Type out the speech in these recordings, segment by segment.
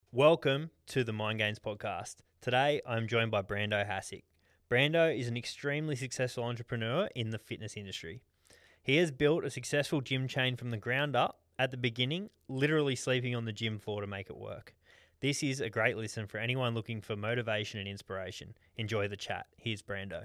Welcome to the Mind Gains podcast. Today, I'm joined by Brando Hassick. Brando is an extremely successful entrepreneur in the fitness industry. He has built a successful gym chain from the ground up at the beginning, literally sleeping on the gym floor to make it work. This is a great listen for anyone looking for motivation and inspiration. Enjoy the chat. Here's Brando.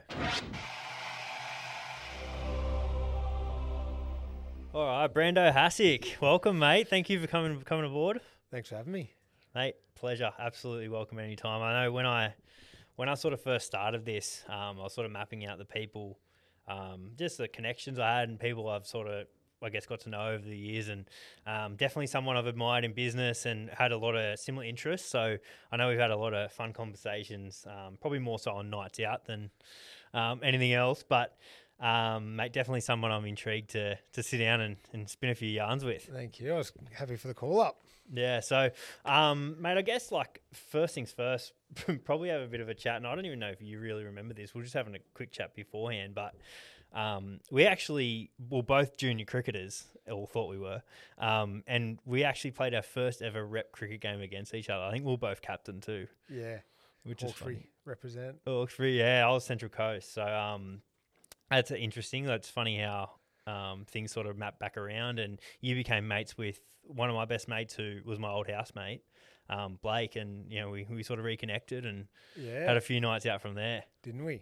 All right, Brando Hassick, welcome, mate. Thank you for coming aboard. Thanks for having me. Mate, pleasure. Absolutely welcome anytime. I know when I sort of first started this, I was sort of mapping out the people, just the connections I had and people I've sort of, I guess, got to know over the years, and definitely someone I've admired in business and had a lot of similar interests. So I know we've had a lot of fun conversations, probably more so on nights out than anything else. But mate, definitely someone I'm intrigued to sit down and spin a few yarns with. Thank you. I was happy for the call up. Yeah, so, mate, I guess, like, first things first, probably have a bit of a chat, and I don't even know if you really remember this. We're just having a quick chat beforehand, but we actually were both junior cricketers, or thought we were, and we actually played our first ever rep cricket game against each other. I think we were both captain too. Yeah. Which is funny. Hawkesbury represent. Hawkesbury, yeah, I was Central Coast, so that's interesting. That's funny how things sort of map back around, and you became mates with one of my best mates who was my old housemate, Blake, and you know we sort of reconnected and had a few nights out from there, didn't we?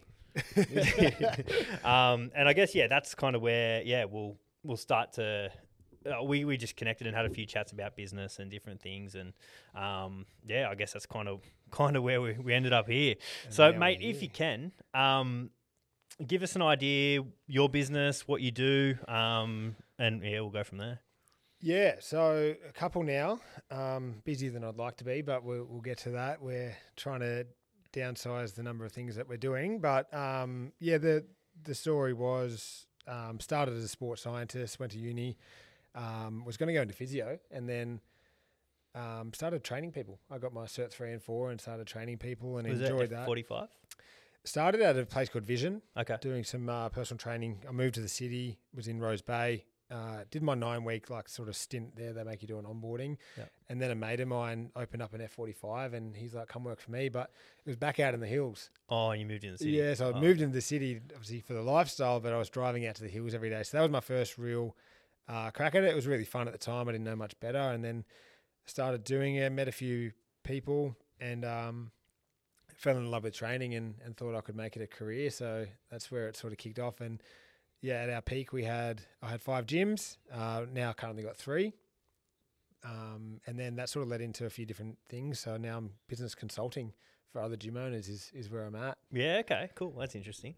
And I guess that's kind of where we'll start to we just connected and had a few chats about business and different things, and I guess that's kind of where we ended up here. And so mate, if you can give us an idea, your business, what you do, and we'll go from there. Yeah, so a couple now, busier than I'd like to be, but we'll get to that. We're trying to downsize the number of things that we're doing, but the story was started as a sports scientist, went to uni, was going to go into physio, and then started training people. I got my Cert 3 and 4 and started training people and enjoyed that. 45? Started at a place called Vision, doing some personal training. I moved to the city, was in Rose Bay, did my 9-week sort of stint there. They make you do an onboarding. Yep. And then a mate of mine opened up an F45 and he's like, come work for me. But it was back out in the hills. Oh, and you moved in the city. Yeah, so I moved into the city, obviously for the lifestyle, but I was driving out to the hills every day. So that was my first real crack at it. It was really fun at the time. I didn't know much better. And then started doing it, met a few people and fell in love with training and thought I could make it a career. So that's where it sort of kicked off. And at our peak, I had 5 gyms. Now currently got 3. And then that sort of led into a few different things. So now I'm business consulting for other gym owners is where I'm at. Yeah. Okay, cool. That's interesting.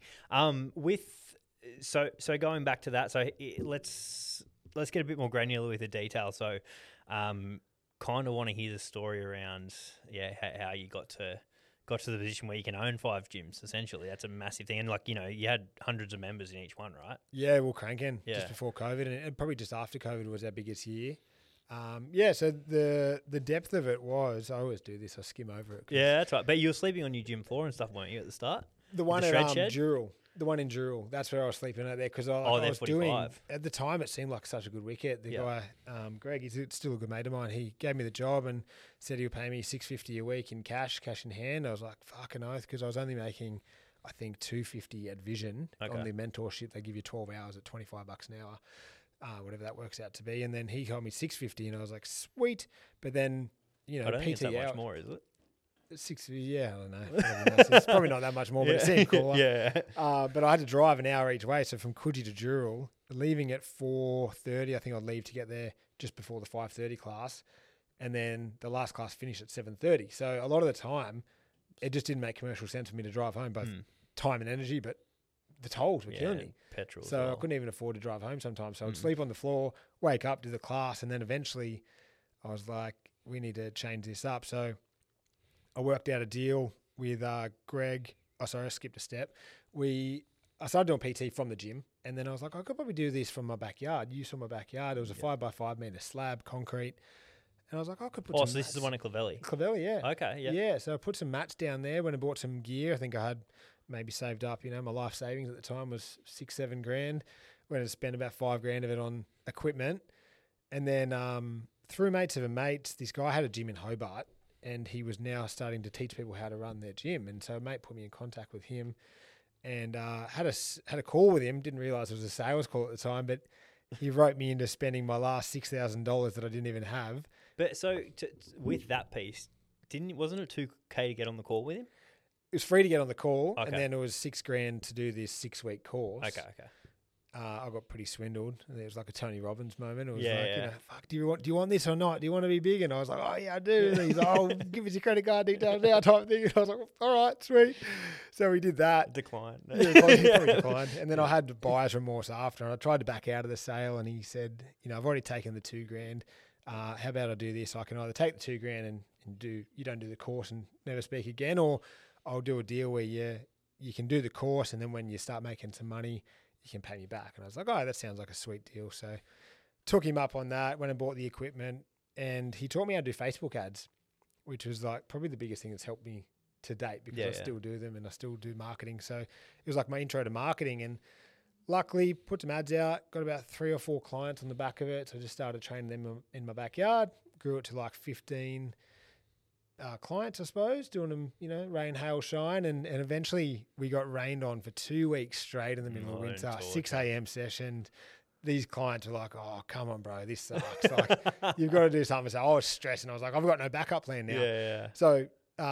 So going back to that, so let's get a bit more granular with the detail. So kind of want to hear the story around, how you got to the position where you can own 5 gyms, essentially. That's a massive thing. And you had hundreds of members in each one, right? Yeah, we're cranking just before COVID and probably just after COVID was our biggest year. So the depth of it was, I always do this, I skim over it. Yeah, that's right. But you were sleeping on your gym floor and stuff, weren't you, at the start? The one at Dural. The one in Dural. That's where I was sleeping at there because I was 45. Doing, at the time it seemed like such a good wicket. The guy, Greg, he's still a good mate of mine. He gave me the job and said he would pay me $650 a week in cash in hand. I was like, fucking oath, because I was only making, I think, $250 at Vision on the mentorship. They give you 12 hours at $25 an hour, whatever that works out to be. And then he told me $650 and I was like, sweet. But then, I don't think it's that much more, is it? 6, I don't know. It's probably not that much more, but it seemed cooler. Yeah. But I had to drive an hour each way, so from Coogee to Dural, leaving at 4:30. I think I'd leave to get there just before the 5:30 class, and then the last class finished at 7:30. So a lot of the time, it just didn't make commercial sense for me to drive home, both time and energy. But the tolls were killing me. Petrol. So I couldn't even afford to drive home sometimes. So I'd sleep on the floor, wake up, do the class, and then eventually, I was like, we need to change this up. So I worked out a deal with Greg. Oh, sorry, I skipped a step. I started doing PT from the gym, and then I was like, I could probably do this from my backyard, use from my backyard. It was a 5x5 metre slab, concrete. And I was like, I could put some so this is the one at Clovelly? Clovelly, yeah. Okay, yeah. Yeah, so I put some mats down there. When I bought some gear, I think I had maybe saved up, my life savings at the time was $6-7 grand. Went and spent about $5 grand of it on equipment. And then through mates of a mate, this guy had a gym in Hobart, and he was now starting to teach people how to run their gym. And so a mate put me in contact with him, and had a call with him. Didn't realize it was a sales call at the time, but he wrote me into spending my last $6,000 that I didn't even have. But so with that piece, wasn't it $2K to get on the call with him? It was free to get on the call, Okay. and then it was $6,000 to do this 6-week course. Okay. I got pretty swindled. And it was like a Tony Robbins moment. It was Yeah, like, yeah. fuck, do you want this or not? Do you want to be big? And I was like, oh yeah, I do. And he's like, oh, give us your credit card details now, type thing. And I was like, all right, sweet. So we did that. Decline. Yeah, probably declined. And then I had buyer's remorse after, and I tried to back out of the sale. And he said, I've already taken the $2,000. How about I do this? I can either take the $2,000 and you don't do the course and never speak again, or I'll do a deal where you can do the course, and then when you start making some money, you can pay me back. And I was like, oh, that sounds like a sweet deal. So took him up on that, went and bought the equipment, and he taught me how to do Facebook ads, which was like probably the biggest thing that's helped me to date, because I still do them and I still do marketing. So it was like my intro to marketing, and luckily put some ads out, got about 3 or 4 clients on the back of it. So I just started training them in my backyard, grew it to like 15 clients, I suppose, doing them, rain, hail, shine. And eventually we got rained on for 2 weeks straight in the middle of winter, 6 a.m. sessions. These clients were like, oh, come on, bro, this sucks. Like, you've got to do something. So I was stressing. I was like, I've got no backup plan now. Yeah. So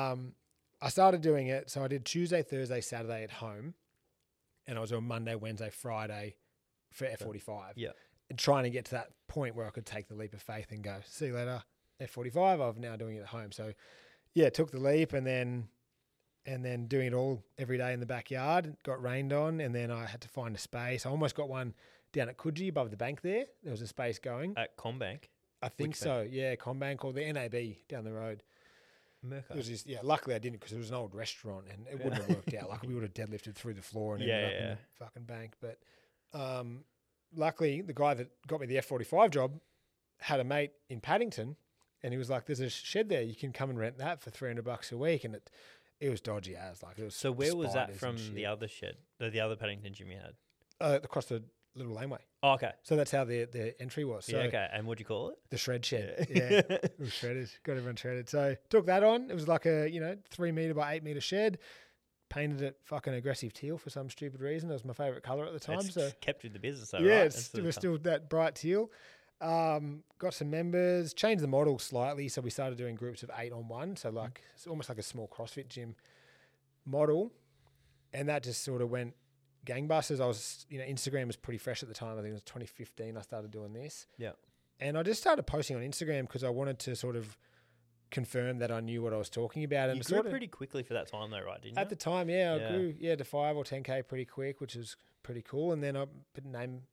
I started doing it. So I did Tuesday, Thursday, Saturday at home. And I was on Monday, Wednesday, Friday for F45. Yeah. And trying to get to that point where I could take the leap of faith and go, see you later, F45. I'm now doing it at home. So yeah, took the leap, and then doing it all every day in the backyard. Got rained on, and then I had to find a space. I almost got one down at Coogee above the bank there. There was a space going. At Combank? I think so. Yeah, Combank or the NAB down the road. Merco. It was just, luckily I didn't, because it was an old restaurant and it wouldn't have worked out. Like, we would have deadlifted through the floor and ended up in the fucking bank. But luckily the guy that got me the F45 job had a mate in Paddington, and he was like, there's a shed there, you can come and rent that for $300 a week. And it was dodgy as, like, it was. So where was that spiders from, and shit. the other shed, the other Paddington gym you had? Across the little laneway. Oh, okay. So that's how the entry was. So Yeah, okay. And what'd you call it? the shred shed. Yeah. It was shredded. Got everyone shredded. So took that on. It was like a, 3 meter by 8 meter shed. Painted it fucking aggressive teal for some stupid reason. It was my favorite color at the time. It's So kept with the business though, yeah, right? it was still that bright teal. Got some members, changed the model slightly. So we started doing groups of 8-on-1. So like, it's almost like a small CrossFit gym model. And that just sort of went gangbusters. I was, Instagram was pretty fresh at the time. I think it was 2015 I started doing this. Yeah. And I just started posting on Instagram because I wanted to sort of confirm that I knew what I was talking about. And You grew sort of, pretty quickly for that time though, right? Didn't at you? the time, I grew to 5 or 10K pretty quick, which was pretty cool. And then I put a name,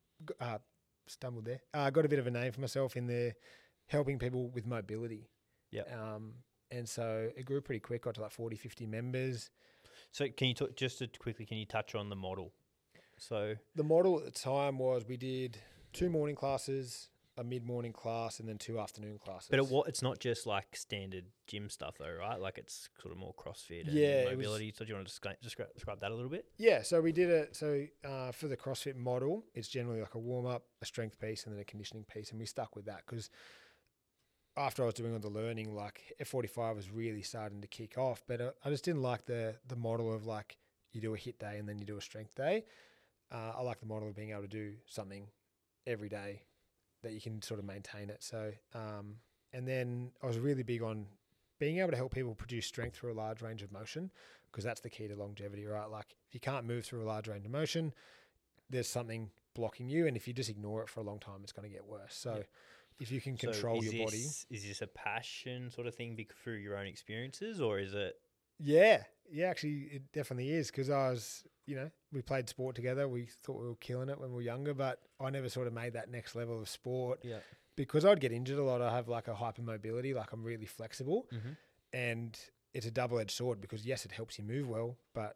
stumbled there. Got a bit of a name for myself in there, helping people with mobility. Yeah. And so it grew pretty quick, got to like 40, 50 members. So can you can you touch on the model? So The model at the time was we did 2 morning classes, a mid-morning class, and then 2 afternoon classes. but it's not just like standard gym stuff though, right? Like it's sort of more CrossFit and Yeah, it was- mobility. So do you want to describe that a little bit? Yeah, so we did it. So for the CrossFit model, it's generally like a warm-up, a strength piece, and then a conditioning piece. And we stuck with that because after I was doing all the learning, like F45 was really starting to kick off. But I just didn't like the model of like you do a HIIT day and then you do a strength day. I like the model of being able to do something every day that you can sort of maintain it. So, and then I was really big on being able to help people produce strength through a large range of motion, because that's the key to longevity, right? Like if you can't move through a large range of motion, there's something blocking you. And if you just ignore it for a long time, it's going to get worse. So if you can control your body. Is this a passion sort of thing through your own experiences, or is it? Yeah, actually it definitely is, because I was, we played sport together. We thought we were killing it when we were younger, but I never sort of made that next level of sport. Yeah. Because I'd get injured a lot. I have like a hypermobility, like I'm really flexible, Mm-hmm. and it's a double-edged sword, because yes, it helps you move well, but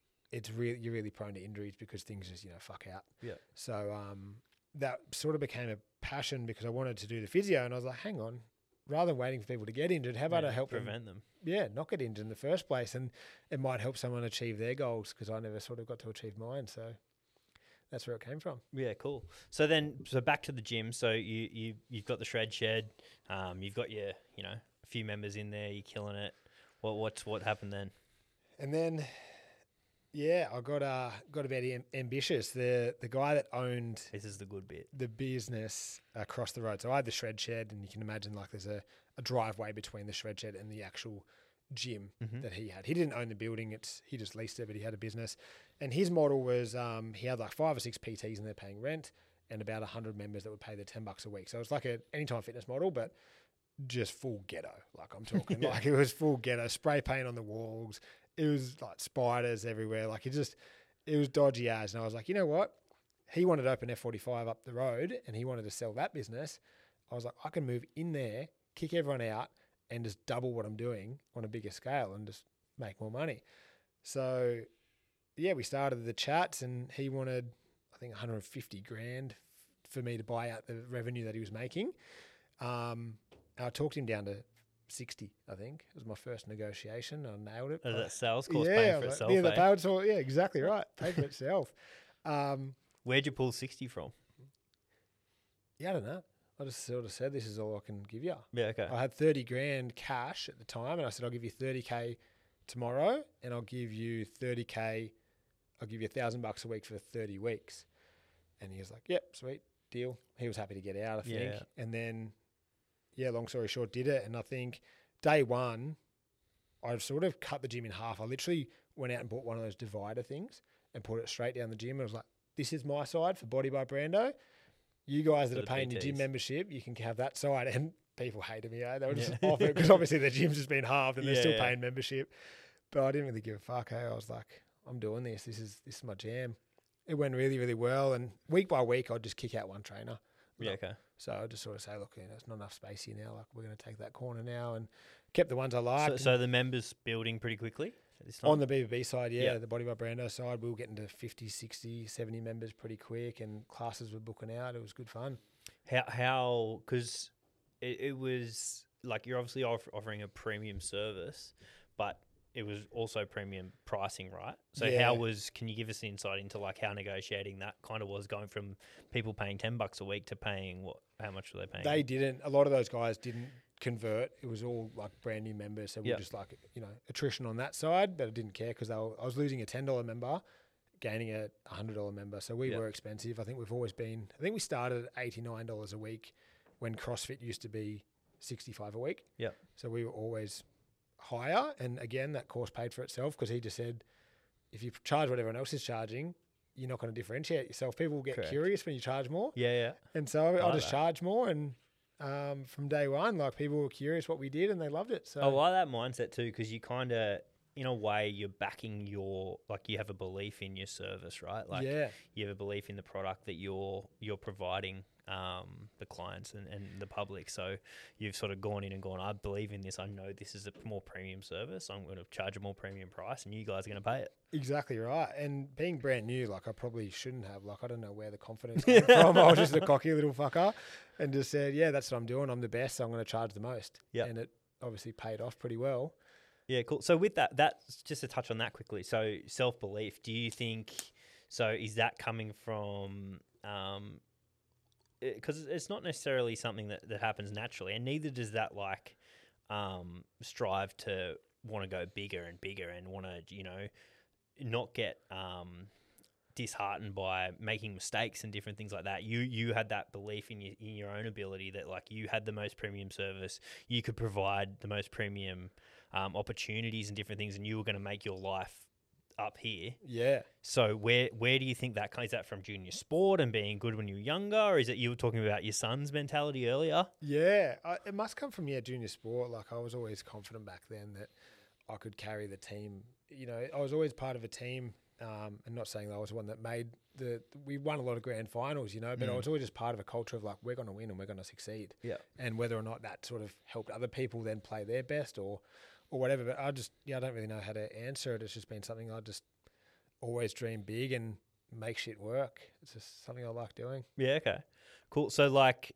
you're really prone to injuries because things just, fuck out. Yeah. So that sort of became a passion, because I wanted to do the physio, and I was like, hang on, rather than waiting for people to get injured, how about I help prevent them? Yeah, not get injured in the first place, and it might help someone achieve their goals, because I never sort of got to achieve mine. So that's where it came from. Yeah, cool. So then, back to the gym. So you've got the shred shed, you've got your, a few members in there, you're killing it. What happened then? And then, yeah, I got a bit ambitious. The guy that owned This is the good bit. the business across the road. So I had the shred shed, and you can imagine like there's a driveway between the shred shed and the actual gym that he had. He didn't own the building; he just leased it, but he had a business. And his model was he had like 5 or 6 PTs and they're paying rent, and about 100 members that would pay the $10 a week. So it's like a Anytime Fitness model, but just full ghetto. Like I'm talking, like it was full ghetto. Spray paint on the walls. It was like spiders everywhere. Like it was dodgy as. And I was like, you know what? He wanted to open F45 up the road, and he wanted to sell that business. I was like, I can move in there, kick everyone out, and just double what I'm doing on a bigger scale and just make more money. So, yeah, we started the chats, and he wanted, I think, 150 grand for me to buy out the revenue that he was making. I talked him down to 60, I think. It was my first negotiation. I nailed it. That sales course yeah, paying for itself. Yeah, the Eh? paid for, yeah, exactly right. Paid for itself. Where'd you pull 60 from? Yeah, I don't know. I just sort of said, this is all I can give you. Yeah, okay. I had 30 grand cash at the time, and I said, I'll give you 30K tomorrow, and I'll give you 30K. I'll give you $1,000 a week for 30 weeks. And he was like, yep, sweet, deal. He was happy to get out, I think. Yeah. And then, yeah, long story short, did it. And I think day one, I sort of cut the gym in half. I literally went out and bought one of those divider things and put it straight down the gym. I was like, this is my side for Body by Brando. You guys that For are the paying your gym PTs. membership, you can have that side. And people hated me. They were just off it because obviously the gym's just been halved and they're still paying membership. But I didn't really give a fuck. Hey, I was like, I'm doing this. This is my jam. It went really, really well. And week by week, I'd just kick out one trainer. Yeah, okay. So I just sort of say, look, there's not enough space here now. Like, we're going to take that corner now, and kept the ones I liked. So the members building pretty quickly at this time? On the BBB side, Yeah. the Body by Brando side, we were getting to 50, 60, 70 members pretty quick, and classes were booking out. It was good fun. How because it was like you're obviously offering a premium service, but it was also premium pricing, right? So Yeah. can you give us insight into like how negotiating that kind of was, going from people paying $10 a week to paying how much were they paying? They didn't. A lot of those guys didn't convert. It was all like brand new members. So we Yep. were just like, attrition on that side, but I didn't care because I was losing a $10 member, gaining a $100 member. So we Yep. were expensive. I think we started at $89 a week when CrossFit used to be 65 a week. Yep. So we were always higher. And again, that course paid for itself because he just said, if you charge what everyone else is charging, you're not going to differentiate yourself. People will get Correct. curious when you charge more. Yeah. And so I like just that. charged more, and from day one, like people were curious what we did, and they loved it. So I like that mindset too, because you kind of, in a way, you're backing you have a belief in your service, right? Like yeah, you have a belief in the product that you're providing the clients and the public. So you've sort of gone in and gone, I believe in this. I know this is a more premium service. I'm going to charge a more premium price, and you guys are going to pay it. exactly right. And being brand new, like I probably shouldn't have. Like I don't know where the confidence came from. I was just a cocky little fucker, and just said, yeah, that's what I'm doing. I'm the best. So I'm going to charge the most. Yep. And it obviously paid off pretty well. Yeah, cool. So with that's just to touch on that quickly. So self-belief, do you think, so is that coming from, because it's not necessarily something that happens naturally, and neither does that like strive to want to go bigger and bigger and want to, not get disheartened by making mistakes and different things like that. You had that belief in your own ability that like you had the most premium service, you could provide the most premium opportunities and different things, and you were going to make your life up here. Yeah. So where do you think that is that from junior sport and being good when you were younger, or is it you were talking about your son's mentality earlier? Yeah. It must come from, junior sport. Like I was always confident back then that I could carry the team. I was always part of a team, and not saying that I was the one that made we won a lot of grand finals, but I was always just part of a culture of like, we're going to win and we're going to succeed. Yeah. And whether or not that sort of helped other people then play their best or whatever. But I don't really know how to answer it. It's just been something I just always dream big and make shit work. It's just something I like doing. Yeah, okay. Cool. So like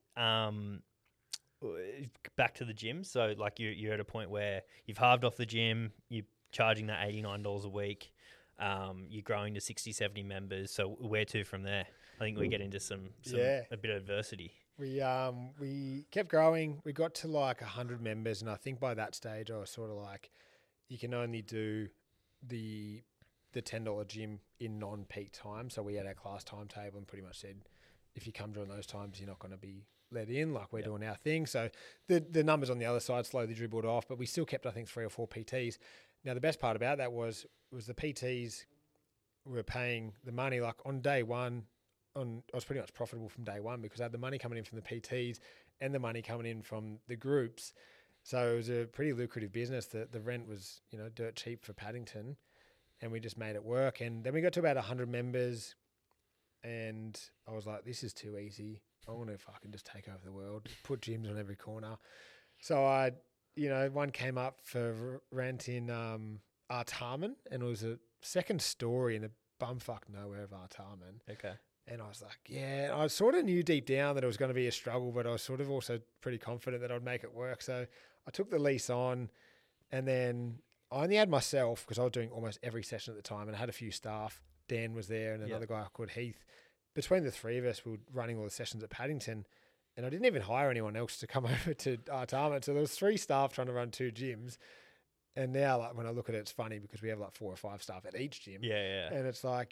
back to the gym. So like you're at a point where you've halved off the gym, you're charging that $89 a week. You're growing to 60, 70 members. So where to from there? I think we get into some Yeah. a bit of adversity. We kept growing. We got to like 100 members, and I think by that stage I was sort of like, you can only do the $10 gym in non-peak time. So we had our class timetable and pretty much said, if you come during those times, you're not going to be let in. Like we're doing our thing. So the numbers on the other side slowly dribbled off, but we still kept, I think, 3 or 4 PTs. Now the best part about that was the PTs were paying the money. Like on day one, I was pretty much profitable from day one because I had the money coming in from the PTs and the money coming in from the groups. So it was a pretty lucrative business. The rent was, dirt cheap for Paddington, and we just made it work. And then we got to about 100 members, and I was like, this is too easy. I want to fucking just take over the world, put gyms on every corner. So one came up for rent in Artarmon, and it was a second story in the bumfuck nowhere of Artarmon. Okay. And I was like, yeah, I sort of knew deep down that it was going to be a struggle, but I was sort of also pretty confident that I'd make it work. So I took the lease on, and then I only had myself because I was doing almost every session at the time, and I had a few staff. Dan was there and another guy called Heath. Between the three of us, we were running all the sessions at Paddington, and I didn't even hire anyone else to come over to Artarmon. So there was 3 staff trying to run 2 gyms. And now, like, when I look at it, it's funny because we have like 4 or 5 staff at each gym. Yeah. And it's like,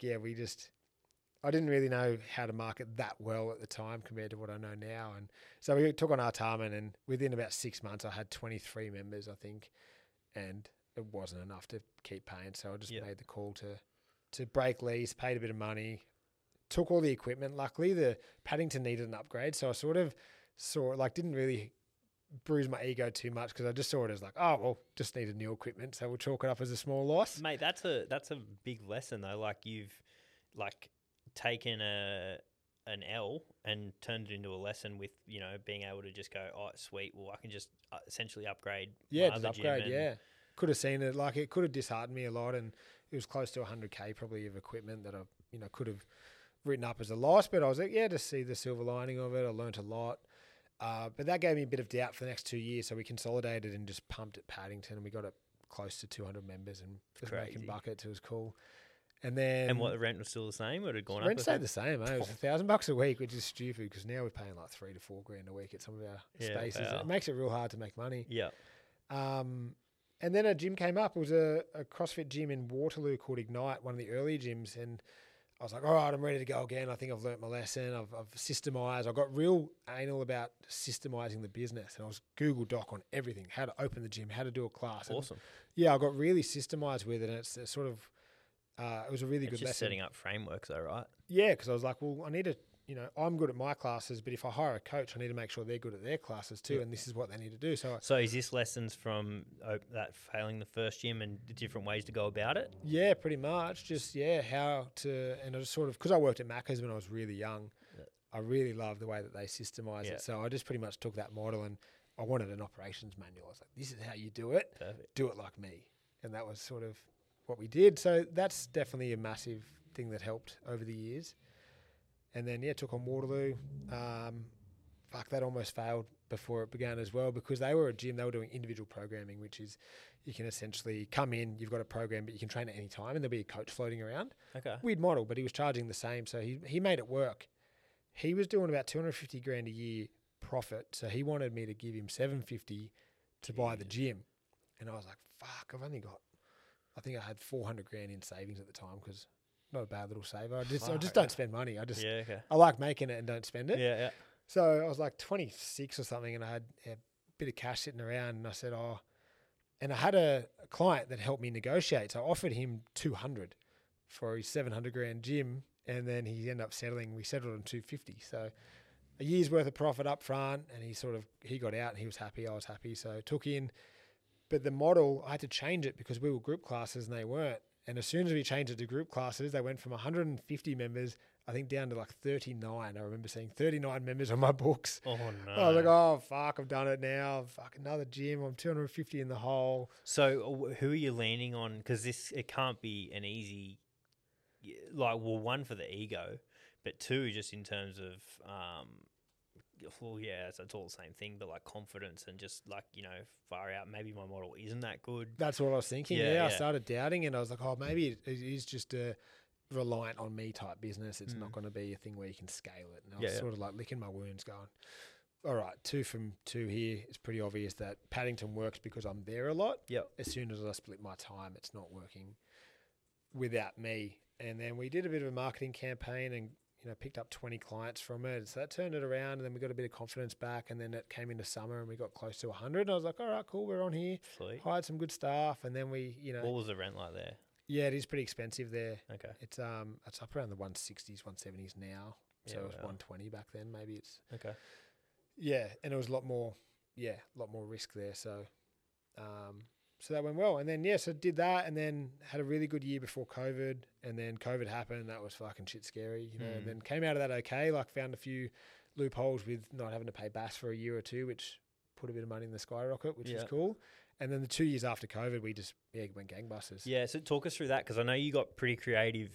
I didn't really know how to market that well at the time compared to what I know now. And so we took on Artarmon, and within about 6 months, I had 23 members, I think, and it wasn't enough to keep paying. So I just made the call to break lease, paid a bit of money, took all the equipment. Luckily, the Paddington needed an upgrade, so I sort of didn't really bruise my ego too much because I just saw it as like, oh, well, just needed new equipment, so we'll chalk it up as a small loss. Mate, that's a big lesson though. Like you've taken an L and turned it into a lesson with being able to just go, oh sweet, well I can just essentially upgrade. Could have seen it, like it could have disheartened me a lot, and it was close to 100k probably of equipment that I could have written up as a loss, but I was like, to see the silver lining of it. I learnt a lot, but that gave me a bit of doubt for the next 2 years, so we consolidated and just pumped at Paddington, and we got it close to 200 members and just making buckets. It was cool. And what, the rent was still the same, or had it gone up? Rent stayed the same, eh? It was $1,000 a week, which is stupid because now we're paying like $3,000 to $4,000 a week at some of our spaces. Wow. It makes it real hard to make money. Yeah. And then a gym came up. It was a CrossFit gym in Waterloo called Ignite, one of the early gyms. And I was like, all right, I'm ready to go again. I think I've learnt my lesson. I've systemised. I got real anal about systemising the business. And I was Google Doc on everything, how to open the gym, how to do a class. Awesome. And I got really systemised with it. And it's sort of, it was a really good lesson. Just setting up frameworks though, right? Yeah, because I was like, well, I need to, I'm good at my classes, but if I hire a coach, I need to make sure they're good at their classes too, and this is what they need to do. So is this lessons from that failing the first gym and the different ways to go about it? Yeah, pretty much. Just, how to, and I just sort of, because I worked at Macca's when I was really young, I really loved the way that they systemize it. So I just pretty much took that model, and I wanted an operations manual. I was like, this is how you do it. Perfect. Do it like me. And that was sort of what we did. So that's definitely a massive thing that helped over the years. And then, took on Waterloo. That almost failed before it began as well because they were a gym. They were doing individual programming, which is you can essentially come in, you've got a program, but you can train at any time and there'll be a coach floating around. Okay. Weird model, but he was charging the same. So he made it work. He was doing about $250,000 a year profit. So he wanted me to give him $750 to buy the gym. And I was like, fuck, I think I had $400,000 in savings at the time because not a bad little saver. I just don't spend money. I like making it and don't spend it. Yeah. So I was like 26 or something, and I had a bit of cash sitting around, and I said, and I had a client that helped me negotiate. So I offered him 200 for his $700,000 gym, and then he ended up we settled on 250. So a year's worth of profit up front, and he got out and he was happy. I was happy. So took in, but the model, I had to change it because we were group classes and they weren't. And as soon as we changed it to group classes, they went from 150 members, I think, down to like 39. I remember seeing 39 members on my books. Oh, no. I was like, oh, fuck, I've done it now. Fuck, another gym. I'm 250 in the hole. So who are you leaning on? Because it can't be an easy, one, for the ego, but two, just in terms of, it's all the same thing, but like confidence and just far out. Maybe my model isn't that good. That's what I was thinking. I started doubting, and I was like, oh, maybe it is just reliant on me type business. It's not going to be a thing where you can scale it. And I was sort of like licking my wounds going, all right, 2 from 2 here. It's pretty obvious that Paddington works because I'm there a lot. Yep. As soon as I split my time, it's not working without me. And then we did a bit of a marketing campaign and, picked up 20 clients from it. So that turned it around, and then we got a bit of confidence back, and then it came into summer and we got close to 100. And I was like, all right, cool, we're on here. Sweet. Hired some good staff, and then we, What was the rent like there? Yeah, it is pretty expensive there. Okay. It's up around the 160s, 170s now. So it was 120 back then. Maybe it's Okay. Yeah, and it was a lot more risk there. So so that went well. And then so did that, and then had a really good year before COVID, and then COVID happened, and that was fucking shit scary, and then came out of that okay, like found a few loopholes with not having to pay BAS for a year or two, which put a bit of money in the skyrocket, which was cool. And then the 2 years after COVID, we just went gangbusters. Yeah, so talk us through that, because I know you got pretty creative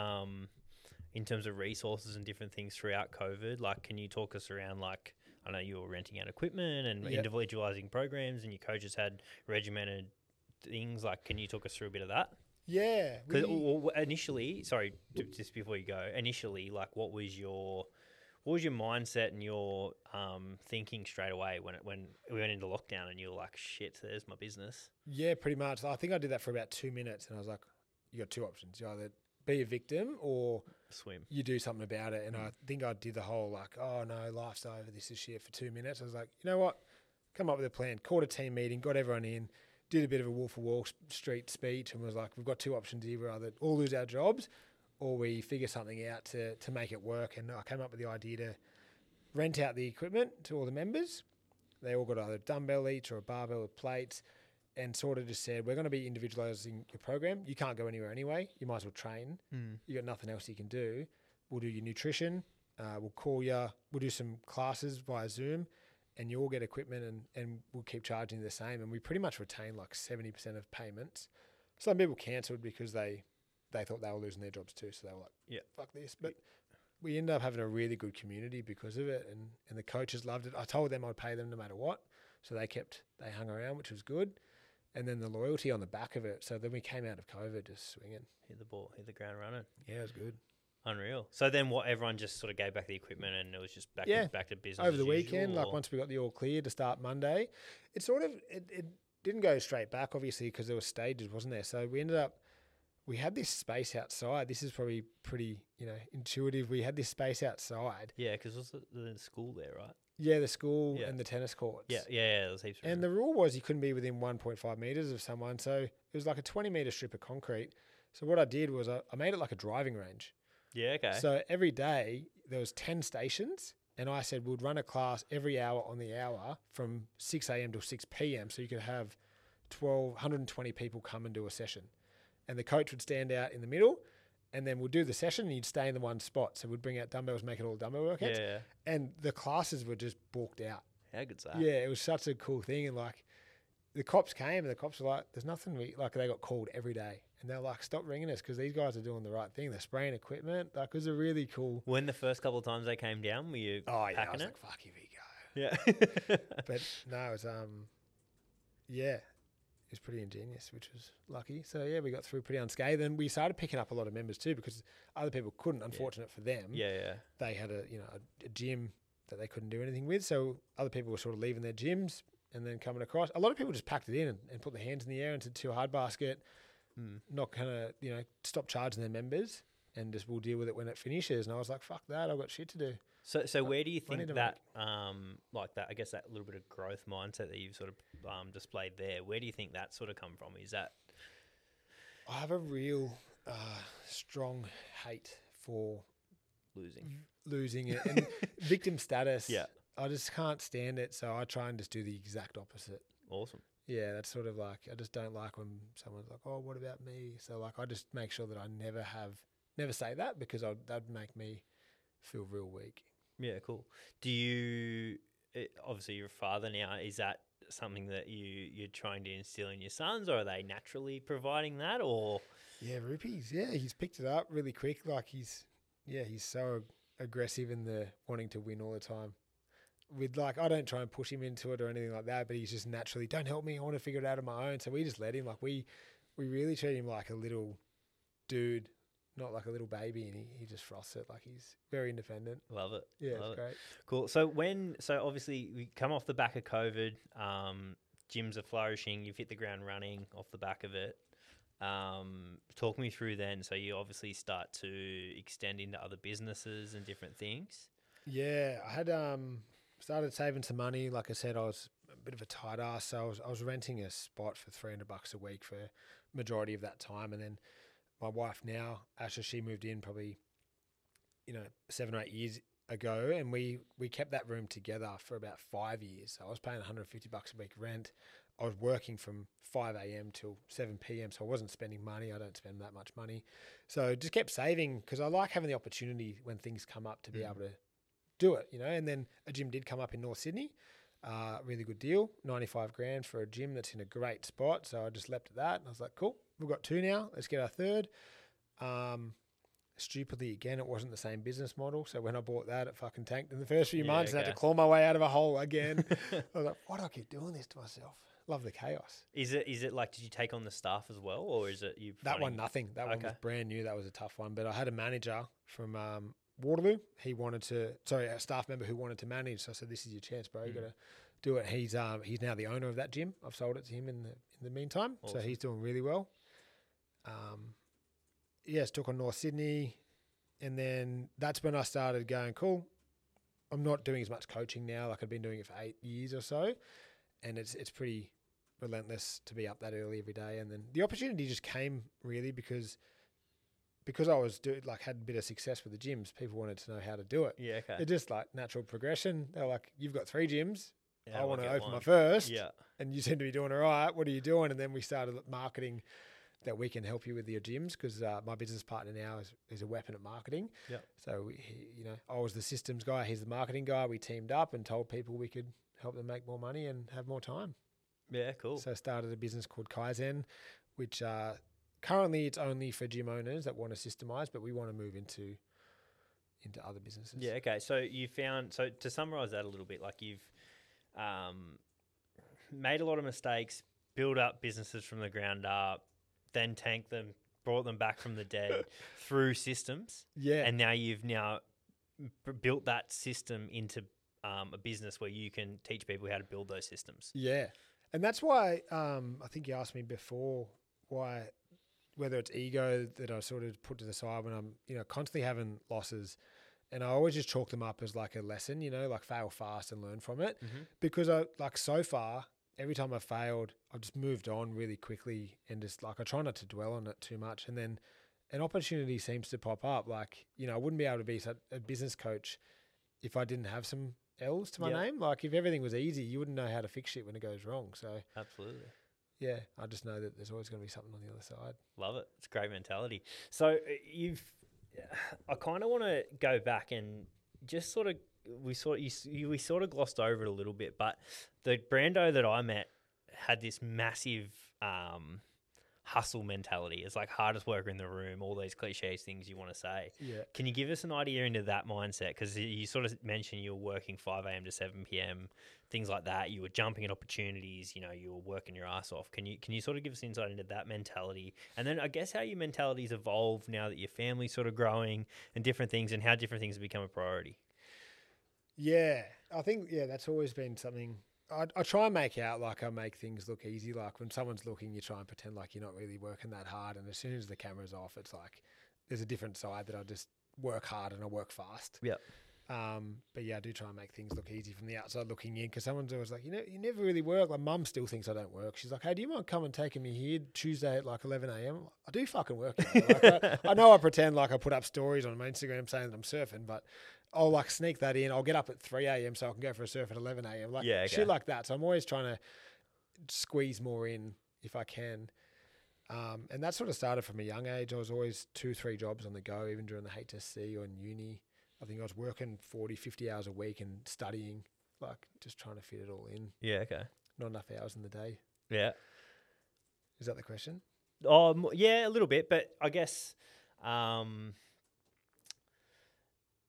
in terms of resources and different things throughout COVID. Like, can you talk us around, like, I know you were renting out equipment and individualizing programs, and your coaches had regimented things. Like, can you talk us through a bit of that? Yeah. Because initially, sorry, just before you go, like, what was your mindset and your thinking straight away when we went into lockdown and you were like, shit, there's my business? Yeah, pretty much. I think I did that for about 2 minutes, and I was like, you got 2 options. You either be a victim or swim. You do something about it. And I think I did the whole like, oh no, life's over, this is shit for 2 minutes. I was like, you know what? Come up with a plan. Called a team meeting, got everyone in, did a bit of a Wolf of Wall Street speech, and was like, we've got 2 options here. We either all lose our jobs or we figure something out to make it work. And I came up with the idea to rent out the equipment to all the members. They all got either a dumbbell each or a barbell with plates, and sort of just said, we're going to be individualizing your program. You can't go anywhere anyway. You might as well train. You got nothing else you can do. We'll do your nutrition. We'll call you. We'll do some classes via Zoom, and you all get equipment, and we'll keep charging the same. And we pretty much retain like 70% of payments. Some people cancelled because they thought they were losing their jobs too. So they were like, fuck this. But we ended up having a really good community because of it, and the coaches loved it. I told them I'd pay them no matter what. So they hung around, which was good. And then the loyalty on the back of it. So then we came out of COVID just swinging. Hit the ground running. Yeah, it was good. Unreal. So then everyone just sort of gave back the equipment, and it was just back to business over the weekend. Like once we got the all clear to start Monday, it sort of, it didn't go straight back, obviously, because there were stages, wasn't there? So we had this space outside. This is probably pretty, intuitive. We had this space outside. Yeah, because was the school there, right? Yeah, the school and the tennis courts. Yeah, there was heaps of And the rule was you couldn't be within 1.5 metres of someone. So it was like a 20-metre strip of concrete. So what I did was I made it like a driving range. Yeah, okay. So every day there was 10 stations, and I said we'd run a class every hour on the hour from 6 a.m. to 6 p.m. so you could have 120 people come and do a session. And the coach would stand out in the middle, and then we'll do the session, and you'd stay in the one spot. So we'd bring out dumbbells, make it all dumbbell workouts. Yeah. And the classes were just booked out. How good's that? Yeah, it was such a cool thing. And like the cops came, and the cops were like, there's nothing, they got called every day. And they're like, stop ringing us, because these guys are doing the right thing. They're spraying equipment. Like, it was a really cool. When the first couple of times they came down, were you packing it? I was like, fuck, here we go. Yeah. But no, it was, it was pretty ingenious, which was lucky. So yeah, we got through pretty unscathed, and we started picking up a lot of members too, because other people couldn't. Unfortunate for them. Yeah. They had a gym that they couldn't do anything with, so other people were sort of leaving their gyms and then coming across. A lot of people just packed it in and put their hands in the air into too hard basket, not kind of stop charging their members, and just we'll deal with it when it finishes. And I was like, fuck that, I've got shit to do. So where do you think that, like that, I guess that little bit of growth mindset that you've sort of displayed there, where do you think that sort of come from? Is that? I have a real strong hate for losing it and victim status. Yeah. I just can't stand it. So I try and just do the exact opposite. Awesome. Yeah, that's sort of like, I just don't like when someone's like, oh, what about me? So like, I just make sure that I never say that, because that'd make me feel real weak. Yeah, cool. Do you, obviously you're a father now, is that something that you're trying to instill in your sons, or are they naturally providing that, or? Yeah, Rupees, he's picked it up really quick. Like he's so aggressive in the wanting to win all the time. With like, I don't try and push him into it or anything like that, but he's just naturally, don't help me, I want to figure it out on my own. So we just let him, like we really treat him like a little dude, not like a little baby, and he just froths it. Like he's very independent. Love it. Yeah, Love it's great. Cool. So obviously we come off the back of COVID. Gyms are flourishing. You've hit the ground running off the back of it. Talk me through then. So you obviously start to extend into other businesses and different things. Yeah, I had started saving some money. Like I said, I was a bit of a tight ass, so I was renting a spot for $300 a week for majority of that time, and then my wife now, Asha, she moved in probably 7 or 8 years ago, and we kept that room together for about 5 years. So I was paying $150 a week rent. I was working from 5 a.m. till 7 p.m. So I wasn't spending money. I don't spend that much money. So just kept saving because I like having the opportunity when things come up to be able to do it, and then a gym did come up in North Sydney. Really good deal, 95 grand for a gym that's in a great spot. So I just leapt at that and I was like, cool, we've got 2 now. Let's get our 3rd. Stupidly, again, it wasn't the same business model. So when I bought that, it fucking tanked in the first few months and had to claw my way out of a hole again. I was like, why do I keep doing this to myself? Love the chaos. Is it like, did you take on the staff as well, or is it you? That one, nothing. That one was brand new. That was a tough one. But I had a manager from Waterloo. A staff member who wanted to manage. So I said, this is your chance, bro. You got to do it. He's now the owner of that gym. I've sold it to him in the meantime. Awesome. So he's doing really well. Took on North Sydney. And then that's when I started going, cool, I'm not doing as much coaching now. Like I've been doing it for 8 years or so. And it's pretty relentless to be up that early every day. And then the opportunity just came really because I was had a bit of success with the gyms. People wanted to know how to do it. Yeah, okay. It's just like natural progression. They're like, you've got 3 gyms. Yeah, I want to open my first. Yeah. And you seem to be doing all right. What are you doing? And then we started marketing that we can help you with your gyms because my business partner now is a weapon at marketing. Yeah. So I was the systems guy. He's the marketing guy. We teamed up and told people we could help them make more money and have more time. Yeah, cool. So I started a business called Kaizen, which currently it's only for gym owners that want to systemize, but we want to move into other businesses. Yeah, okay. So to summarize that a little bit, like you've made a lot of mistakes, built up businesses from the ground up, then tanked them, brought them back from the dead through systems. Yeah. And now you've built that system into a business where you can teach people how to build those systems. Yeah. And that's why I think you asked me before whether it's ego that I sort of put to the side when I'm, constantly having losses, and I always just chalk them up as like a lesson, like fail fast and learn from it. Mm-hmm. Because so far, every time I've failed, I've just moved on really quickly and just I try not to dwell on it too much. And then an opportunity seems to pop up. I wouldn't be able to be a business coach if I didn't have some L's to my name. Like if everything was easy, you wouldn't know how to fix shit when it goes wrong. So absolutely. Yeah, I just know that there's always going to be something on the other side. Love it. It's a great mentality. So I kind of want to go back and just we sort of glossed over it a little bit, but the Brando that I met had this massive hustle mentality. It's like hardest worker in the room, all these cliches things you want to say. Yeah. Can you give us an idea into that mindset? Because you sort of mentioned you were working 5 a.m. to 7 p.m., things like that. You were jumping at opportunities, you were working your ass off. Can you sort of give us insight into that mentality? And then I guess how your mentality's evolved now that your family's sort of growing and different things, and how different things have become a priority. Yeah, I think, that's always been something I try and make out like I make things look easy. Like when someone's looking, you try and pretend like you're not really working that hard. And as soon as the camera's off, it's like there's a different side that I just work hard and I work fast. Yeah. But I do try and make things look easy from the outside looking in, because someone's always like, you never really work. Like mum still thinks I don't work. She's like, hey, do you mind coming and taking me here Tuesday at like 11 a.m.? I do fucking work. I know I pretend like I put up stories on my Instagram saying that I'm surfing, but I'll like sneak that in. I'll get up at 3 a.m. so I can go for a surf at 11 a.m. Like shit like that. So I'm always trying to squeeze more in if I can. And that sort of started from a young age. I was always 2-3 jobs on the go, even during the HSC or in uni. I think I was working 40, 50 hours a week and studying, like just trying to fit it all in. Yeah, okay. Not enough hours in the day. Yeah. Is that the question? Yeah, a little bit. But I guess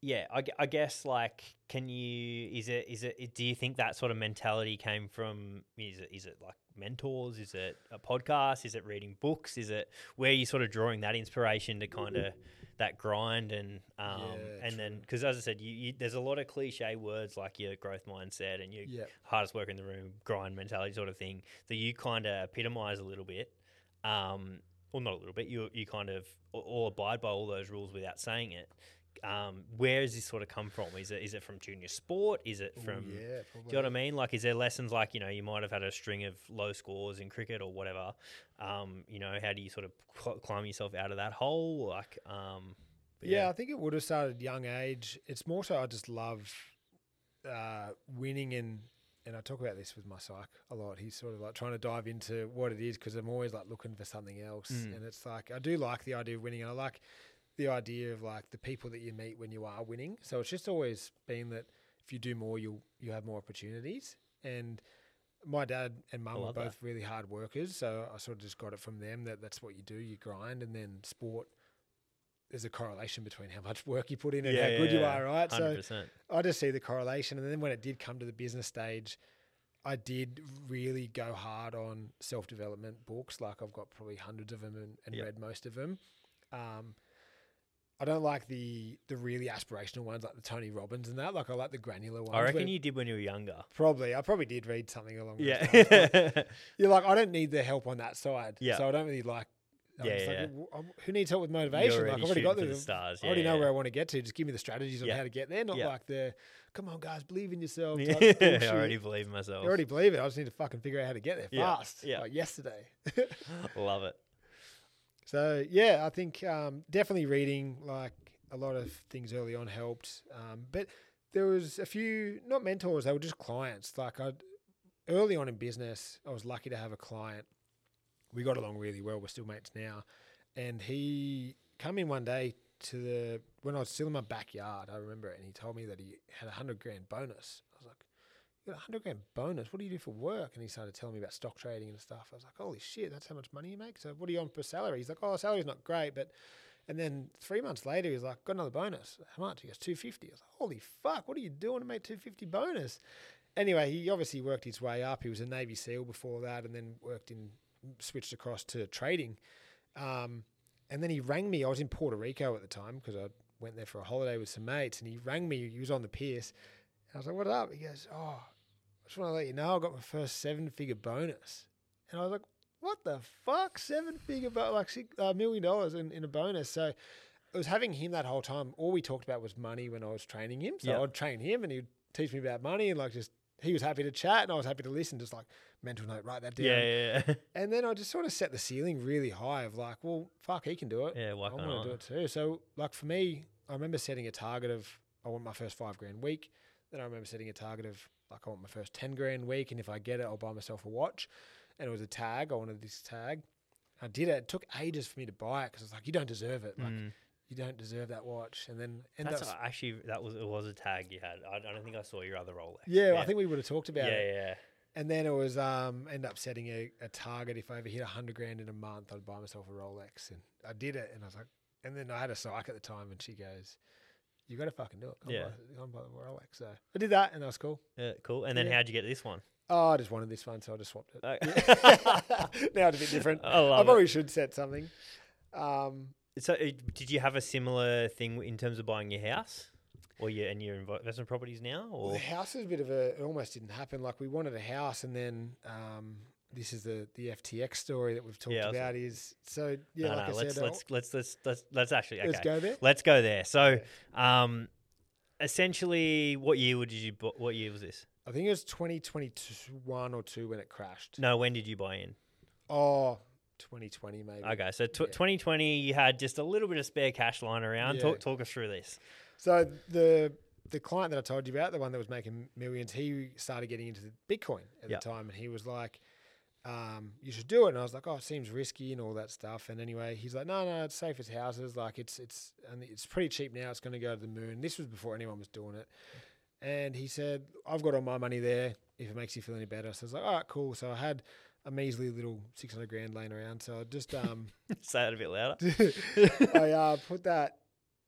Yeah, I guess like, do you think that sort of mentality came from, is it like mentors? Is it a podcast? Is it reading books? Is it where you sort of drawing that inspiration to kind of that grind and true. then, because as I said, there's a lot of cliche words like your growth mindset and your Yeah. hardest work in the room, grind mentality sort of thing that you kind of epitomize a little bit. Well, not a little bit, you kind of all abide by all those rules without saying it. Where does this sort of come from? Is it from junior sport? Is it from, Yeah, do you probably. know what I mean? Like, is there lessons like, you might have had a string of low scores in cricket or whatever. How do you sort of climb yourself out of that hole? Like, Yeah, I think it would have started young age. It's more so I just love winning and I talk about this with my psych a lot. He's sort of like trying to dive into what it is because I'm always like looking for something else. And it's like, I do like the idea of winning. And I like the idea of like the people that you meet when you are winning. So it's just always been that if you do more, you have more opportunities. And my dad and mum were both really hard workers. So I sort of just got it from them that's what you do. You grind, and then sport, there's a correlation between how much work you put in and how good you are, right? 100%. So I just see the correlation. And then when it did come to the business stage, I did really go hard on self-development books. Like I've got probably hundreds of them and read most of them. I don't like the really aspirational ones like the Tony Robbins and that. Like I like the granular ones. I reckon you did when you were younger. Probably. I probably did read something along those lines. Yeah. You're like, I don't need the help on that side. Yeah. So I don't really like... Yeah. Like, who needs help with motivation? You're Like I've already got the stars. I already know where I want to get to. Just give me the strategies on how to get there. Not like the, come on guys, believe in yourself. I already believe in myself. I already believe it. I just need to fucking figure out how to get there fast. Yeah. Like yesterday. Love it. So yeah, I think definitely reading like a lot of things early on helped. But there was a few, not mentors, they were just clients. Like early on in business, I was lucky to have a client. We got along really well. We're still mates now. And he come in one day when I was still in my backyard, I remember it, and he told me that he had $100,000 bonus. I was like, you got $100,000 bonus? What do you do for work? And he started telling me about stock trading and stuff. I was like, holy shit, that's how much money you make? So what are you on per salary? He's like, oh, salary's not great, but... And then 3 months later, he's like, got another bonus. How much? He goes, $250. I was like, holy fuck, what are you doing to make $250 bonus? Anyway, he obviously worked his way up. He was a Navy SEAL before that, and then switched across to trading. And then he rang me. I was in Puerto Rico at the time because I went there for a holiday with some mates, and he rang me. He was on the piers. And I was like, what up? He goes, oh, I just want to let you know I got my first 7-figure bonus. And I was like, what the fuck? 7-figure bonus, like $1 million in a bonus. So it was having him that whole time. All we talked about was money when I was training him. So I'd train him and he'd teach me about money, and like just he was happy to chat and I was happy to listen, just like mental note, write that down. Yeah. And then I just sort of set the ceiling really high of like, well, fuck, he can do it. Yeah, why can't I? I want to do it too. So like for me, I remember setting a target of I want my first $5,000 week. Then I remember setting a target of like I want my first $10,000 week, and if I get it, I'll buy myself a watch. And it was a tag. I wanted this tag. I did it. It took ages for me to buy it because I was like, you don't deserve it. Like you don't deserve that watch. And then it was a tag you had. I don't think I saw your other Rolex. Yeah, I think we would have talked about it. Yeah. And then it was end up setting a target. If I ever hit $100,000 in a month, I'd buy myself a Rolex. And I did it. And I was like, and then I had a psych at the time, and she goes, you got to fucking do it. Come buy the Rolex. So I did that, and that was cool. Cool. And then how'd you get this one? Oh, I just wanted this one, so I just swapped it. Okay. Now it's a bit different. I probably should set something. So did you have a similar thing in terms of buying your house or your investment properties now? Or? Well, the house is a bit of it almost didn't happen. Like we wanted a house, and then this is the FTX story that we've talked about. Is so yeah. Let's actually let's go there. Let's go there. So, essentially, what year was this? I think it was 2021 or 2 when it crashed. No, when did you buy in? Oh, 2020 maybe. Okay, so 2020 you had just a little bit of spare cash lying around. Yeah. Talk us through this. So the client that I told you about, the one that was making millions, he started getting into the Bitcoin at the time, and he was like, you should do it. And I was like, oh, it seems risky and all that stuff. And anyway, he's like, no, it's safe as houses. Like it's pretty cheap now. It's going to go to the moon. This was before anyone was doing it. And he said, I've got all my money there if it makes you feel any better. So I was like, all right, cool. So I had a measly little $600,000 laying around. So I just... Say it a bit louder. I put that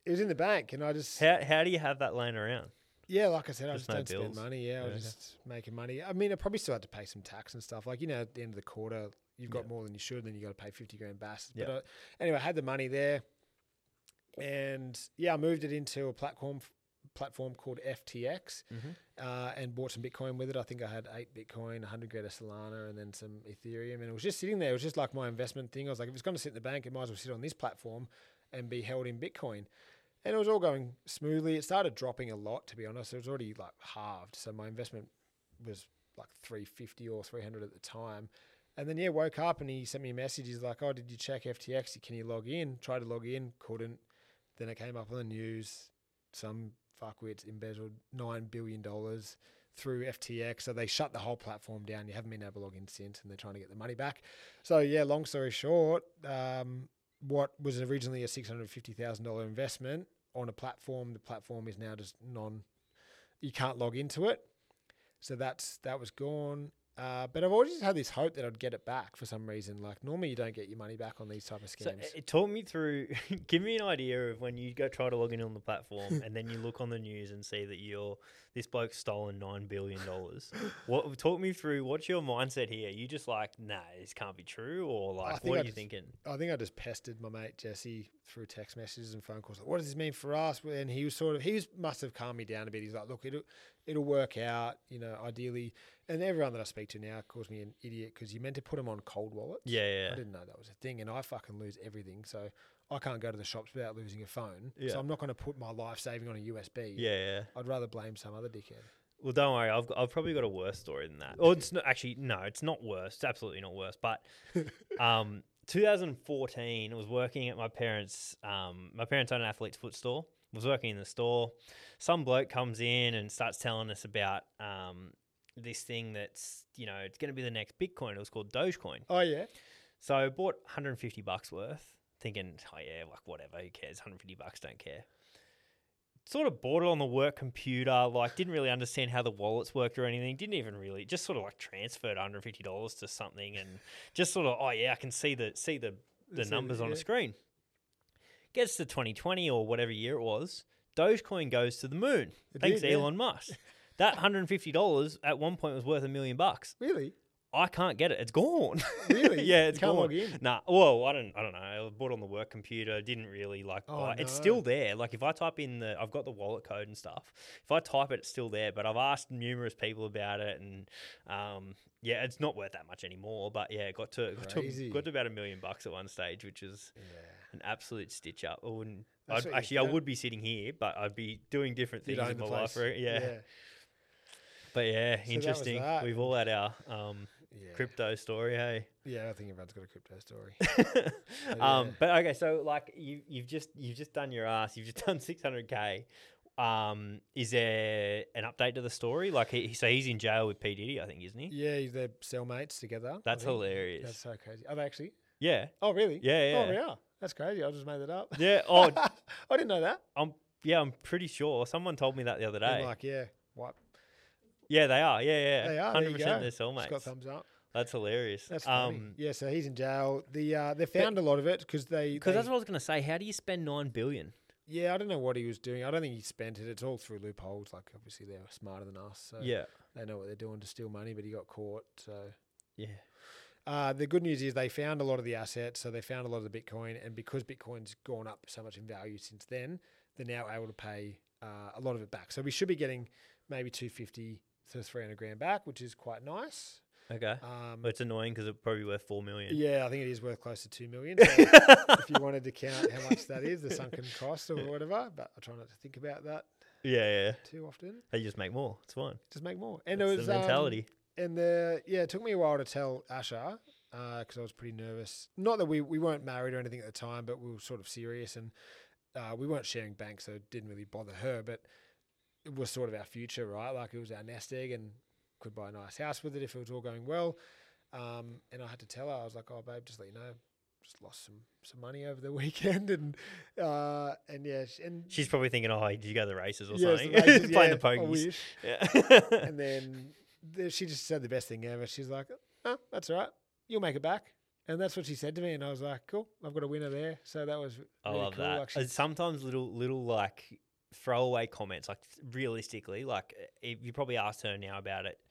It was in the bank, and I just How do you have that laying around? yeah, like I said, I Just just no don't spend bills? money. Yeah, I was Yeah, okay. just making money. I mean, I probably still had to pay some tax and stuff. Like at the end of the quarter, you've got Yeah. more than you should, then you got to pay 50 grand bass. Yeah. But anyway, I had the money there, and I moved it into a platform called FTX, and bought some Bitcoin with it. I think I had 8 Bitcoin, 100 grand of Solana, and then some Ethereum, and it was just sitting there. It was just like my investment thing. I was like, if it's going to sit in the bank, it might as well sit on this platform and be held in Bitcoin. And it was all going smoothly. It started dropping a lot, to be honest. It was already like halved. So my investment was like 350 or 300 at the time. And then, woke up and he sent me a message. He's like, oh, did you check FTX? Can you log in? Tried to log in, couldn't. Then it came up on the news. Some fuckwits embezzled $9 billion through FTX. So they shut the whole platform down. You haven't been able to log in since, and they're trying to get the money back. So, long story short, what was originally a $650,000 investment on a platform, the platform is now just you can't log into it. So that was gone. But I've always had this hope that I'd get it back for some reason. Like normally you don't get your money back on these type of So scams. it talk me through, give me an idea of when you go try to log in on the platform and then you look on the news and see that this bloke's stolen $9 billion. Talk me through, what's your mindset here? You just like, nah, this can't be true? Or like, what are you thinking? I think I just pestered my mate Jesse through text messages and phone calls. Like, what does this mean for us? And he must have calmed me down a bit. He's like, look, it'll work out, ideally. And everyone that I speak to now calls me an idiot because you're meant to put them on cold wallets. Yeah. I didn't know that was a thing, and I fucking lose everything. So I can't go to the shops without losing a phone. Yeah. So I'm not going to put my life saving on a USB. Yeah. I'd rather blame some other dickhead. Well, don't worry. I've probably got a worse story than that. Or it's not actually. No, it's not worse. It's absolutely not worse. But 2014, I was working at my parents' own athlete's foot store. I was working in the store. Some bloke comes in and starts telling us about this thing that's it's going to be the next Bitcoin. It was called Dogecoin. Oh yeah. So I bought $150 worth, thinking, oh yeah, like whatever, who cares? $150, don't care. Sort of bought it on the work computer, like didn't really understand how the wallets worked or anything. Didn't even really, just sort of like transferred $150 to something and just sort of, oh yeah, I can see the numbers on the screen. Gets to 2020 or whatever year it was, Dogecoin goes to the moon. Thanks to Elon Musk. That $150 at one point was worth $1 million. Really? I can't get it. It's gone. Really? Yeah, it's you can't gone. log in. Nah. Well, I don't know. I bought it on the work computer. Didn't really buy it. It's still there. Like if I type in I've got the wallet code and stuff. If I type it, it's still there. But I've asked numerous people about it, and it's not worth that much anymore. But yeah, it got to about $1 million at one stage, which is an absolute stitch up. I would be sitting here, but I'd be doing different things in my life. Yeah. But yeah, so interesting. We've all had our crypto story, hey? Yeah, I think everyone's got a crypto story. But okay, so like you've just done your ass. You've just done 600K. Is there an update to the story? Like so he's in jail with P Diddy, I think, isn't he? Yeah, they're cellmates together. That's hilarious. That's so crazy. Are they actually? Yeah. Oh really? Yeah. Oh yeah. That's crazy. I just made that up. Yeah. Oh, I didn't know that. I'm pretty sure someone told me that the other day. I'm like, what? Yeah, they are. Yeah. They are. 100% they're cellmates. Just got thumbs up. That's hilarious. That's funny. So he's in jail. They found a lot of it because that's what I was going to say. How do you spend $9 billion? Yeah, I don't know what he was doing. I don't think he spent it. It's all through loopholes. Like obviously they're smarter than us, so they know what they're doing to steal money. But he got caught. So the good news is they found a lot of the assets. So they found a lot of the Bitcoin, and because Bitcoin's gone up so much in value since then, they're now able to pay a lot of it back. So we should be getting maybe 250 to 300 grand back, which is quite nice. Okay. But it's annoying because it's probably worth $4 million. Yeah, I think it is worth close to $2 million. So if you wanted to count how much that is, the sunken cost or whatever, but I try not to think about that. Yeah. Too often. They just make more. It's fine. Just make more. And that's it was the mentality. It took me a while to tell Asha because I was pretty nervous. Not that we weren't married or anything at the time, but we were sort of serious and we weren't sharing banks, so it didn't really bother her. But it was sort of our future, right? Like it was our nest egg and could buy a nice house with it if it was all going well. And I had to tell her, I was like, oh, babe, just let you know, just lost some money over the weekend. And she's probably thinking, oh, did you go to the races or yeah, something? The races, Playing the I pokies. wish. Yeah. And then she just said the best thing ever. She's like, oh, that's all right. You'll make it back. And that's what she said to me, and I was like, "Cool, I've got a winner there." So that was I really love cool. that. Like she, Sometimes little like throwaway comments, like realistically, like if you probably asked her now about it,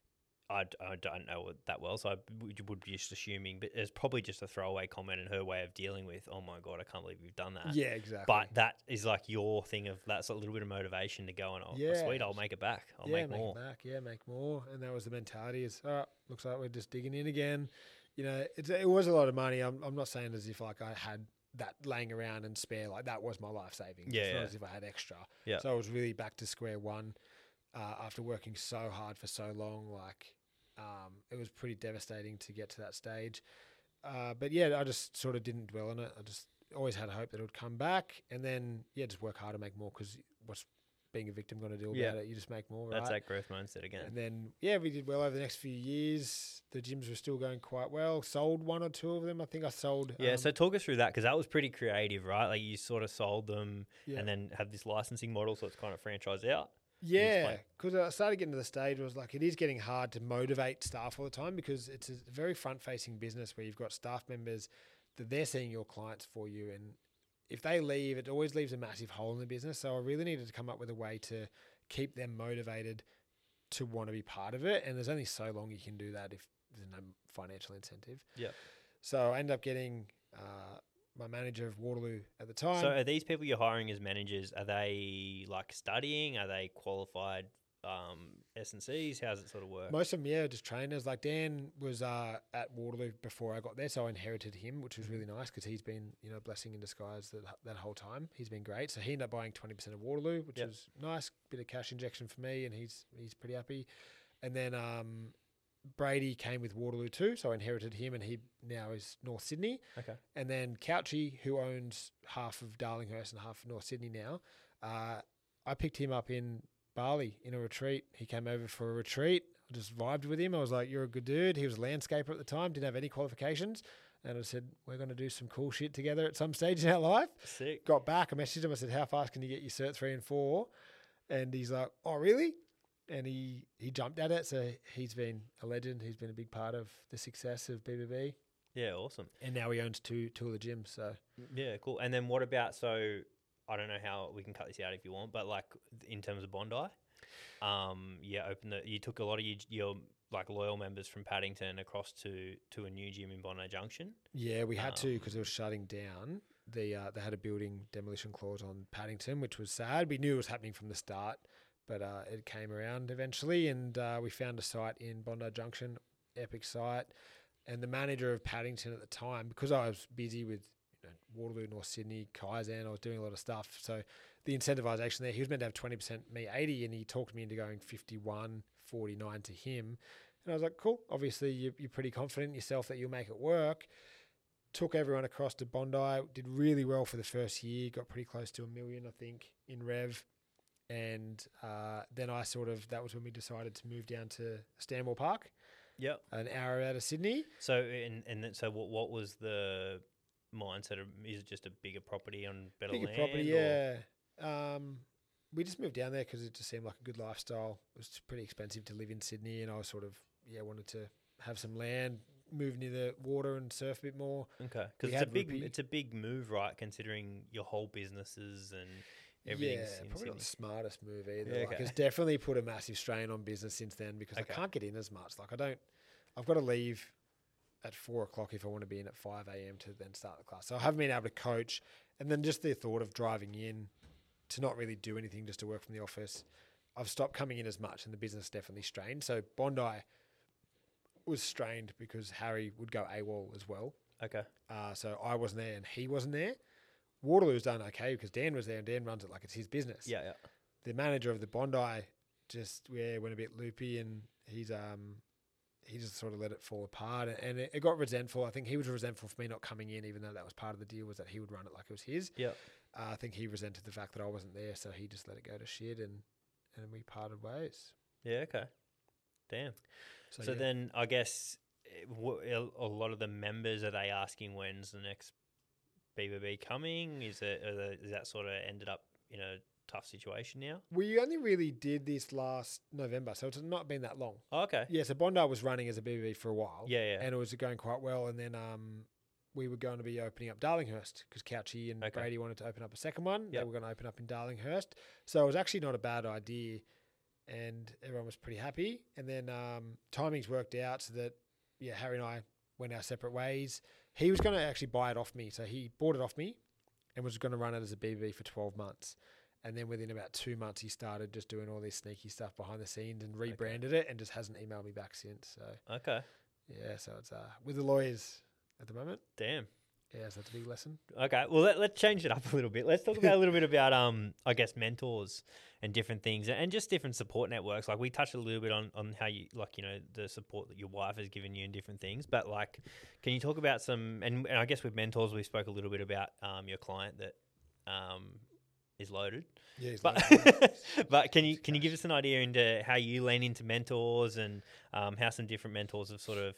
I don't know it that well, so I would be just assuming, but it's probably just a throwaway comment and her way of dealing with, oh my God, I can't believe you've done that. yeah, exactly. But that is like your thing of that's a little bit of motivation to go and, oh, Yeah. sweet, I'll make it back. I'll yeah, make more. it back. Yeah, make more. And that was the mentality. Is all right, looks like we're just digging in again. You know, it was a lot of money. I'm not saying as if like I had that laying around and spare. Like that was my life savings. Yeah, It's not yeah. as if I had extra. Yeah. So I was really back to square one after working so hard for so long. Like it was pretty devastating to get to that stage. But yeah, I just sort of didn't dwell on it. I just always had hope that it would come back, and then just work hard to make more, because what's being a victim going to do about it? You just make more, right? That's that growth mindset again. And then, we did well over the next few years. The gyms were still going quite well. Sold one or two of them. I think I sold. Yeah, so talk us through that, because that was pretty creative, right? Like you sort of sold them and then have this licensing model, so it's kind of franchise out. Yeah, because I started getting to the stage where it was like, it is getting hard to motivate staff all the time, because it's a very front-facing business where you've got staff members that they're seeing your clients for you, and if they leave, it always leaves a massive hole in the business. So I really needed to come up with a way to keep them motivated to want to be part of it, and there's only so long you can do that if there's no financial incentive. Yeah. So I ended up getting my manager of Waterloo at the time. So are these people you're hiring as managers, are they like studying? Are they qualified S&Cs? How does it sort of work? Most of them, just trainers. Like Dan was at Waterloo before I got there, so I inherited him, which was really nice, because he's been, a blessing in disguise that whole time. He's been great. So he ended up buying 20% of Waterloo, which was nice. Bit of cash injection for me, and he's pretty happy. And then Brady came with Waterloo too, so I inherited him, and he now is North Sydney. Okay. And then Couchy, who owns half of Darlinghurst and half of North Sydney now, I picked him up in Bali in a retreat. He came over for a retreat. I just vibed with him. I was like, you're a good dude. He was a landscaper at the time, didn't have any qualifications. And I said, we're going to do some cool shit together at some stage in our life. Sick. Got back, I messaged him. I said, how fast can you get your Cert 3 and 4? And he's like, oh, really? And he jumped at it. So he's been a legend. He's been a big part of the success of BBB. Yeah, awesome. And now he owns two of the gyms. So yeah, cool. And then what about, so I don't know how we can cut this out if you want, but like in terms of Bondi, you took a lot of your like loyal members from Paddington across to a new gym in Bondi Junction. Yeah, we had to, because it was shutting down. They had a building demolition clause on Paddington, which was sad. We knew it was happening from the start, but it came around eventually, and we found a site in Bondi Junction, epic site. And the manager of Paddington at the time, because I was busy with Waterloo, North Sydney, Kaizen, I was doing a lot of stuff. So the incentivization there, he was meant to have 20%, me 80, and he talked me into going 51-49 to him. And I was like, cool. Obviously, you're pretty confident in yourself that you'll make it work. Took everyone across to Bondi, did really well for the first year, got pretty close to $1 million, I think, in rev. And then that was when we decided to move down to Stanmore Park. Yep. An hour out of Sydney. So, so what was the mindset of, is it just a bigger property on better land? Bigger property, yeah. We just moved down there because it just seemed like a good lifestyle. It was pretty expensive to live in Sydney, and I was sort of, wanted to have some land, move near the water and surf a bit more. Okay, because it's a big move, right? Considering your whole businesses and everything. Yeah, probably not the smartest move either. Yeah, Like, it's definitely put a massive strain on business since then, because I can't get in as much. Like I've got to leave at 4 o'clock if I want to be in at 5 a.m. to then start the class. So I haven't been able to coach, and then just the thought of driving in to not really do anything, just to work from the office. I've stopped coming in as much, and the business definitely strained. So Bondi was strained because Harry would go AWOL as well. Okay. So I wasn't there and he wasn't there. Waterloo's done okay because Dan was there, and Dan runs it like it's his business. Yeah, yeah. The manager of the Bondi just went a bit loopy, and he just sort of let it fall apart, and it got resentful. I think he was resentful for me not coming in, even though that was part of the deal, was that he would run it like it was his. Yeah. I think he resented the fact that I wasn't there, so he just let it go to shit, and we parted ways. Yeah, okay. Damn. So then I guess a lot of the members, are they asking when's the next BBB coming? Is that sort of ended up tough situation now? We only really did this last November, so it's not been that long. Oh, okay. Yeah, so Bondi was running as a BBB for a while. Yeah, yeah. And it was going quite well. And then we were going to be opening up Darlinghurst because Couchy and Okay. Brady wanted to open up a second one. They Yep. were going to open up in Darlinghurst. So it was actually not a bad idea. And everyone was pretty happy. And then timings worked out so that, yeah, Harry and I went our separate ways. He was going to actually buy it off me. So he bought it off me and was going to run it as a BBB for 12 months. And then within about 2 months, he started just doing all this sneaky stuff behind the scenes and rebranded it and just hasn't emailed me back since. So, Okay. yeah, so it's with the lawyers at the moment. Damn. Yeah, so that's a big lesson. Okay. Well, let's change it up a little bit. Let's talk about a little bit about, I guess, mentors and different things and just different support networks. Like we touched a little bit on how you, like, you know, the support that your wife has given you and different things. But like, can you talk about some, and I guess with mentors, we spoke a little bit about your client that is loaded. Yeah, he's But can you give us an idea into how you lean into mentors and how some different mentors have sort of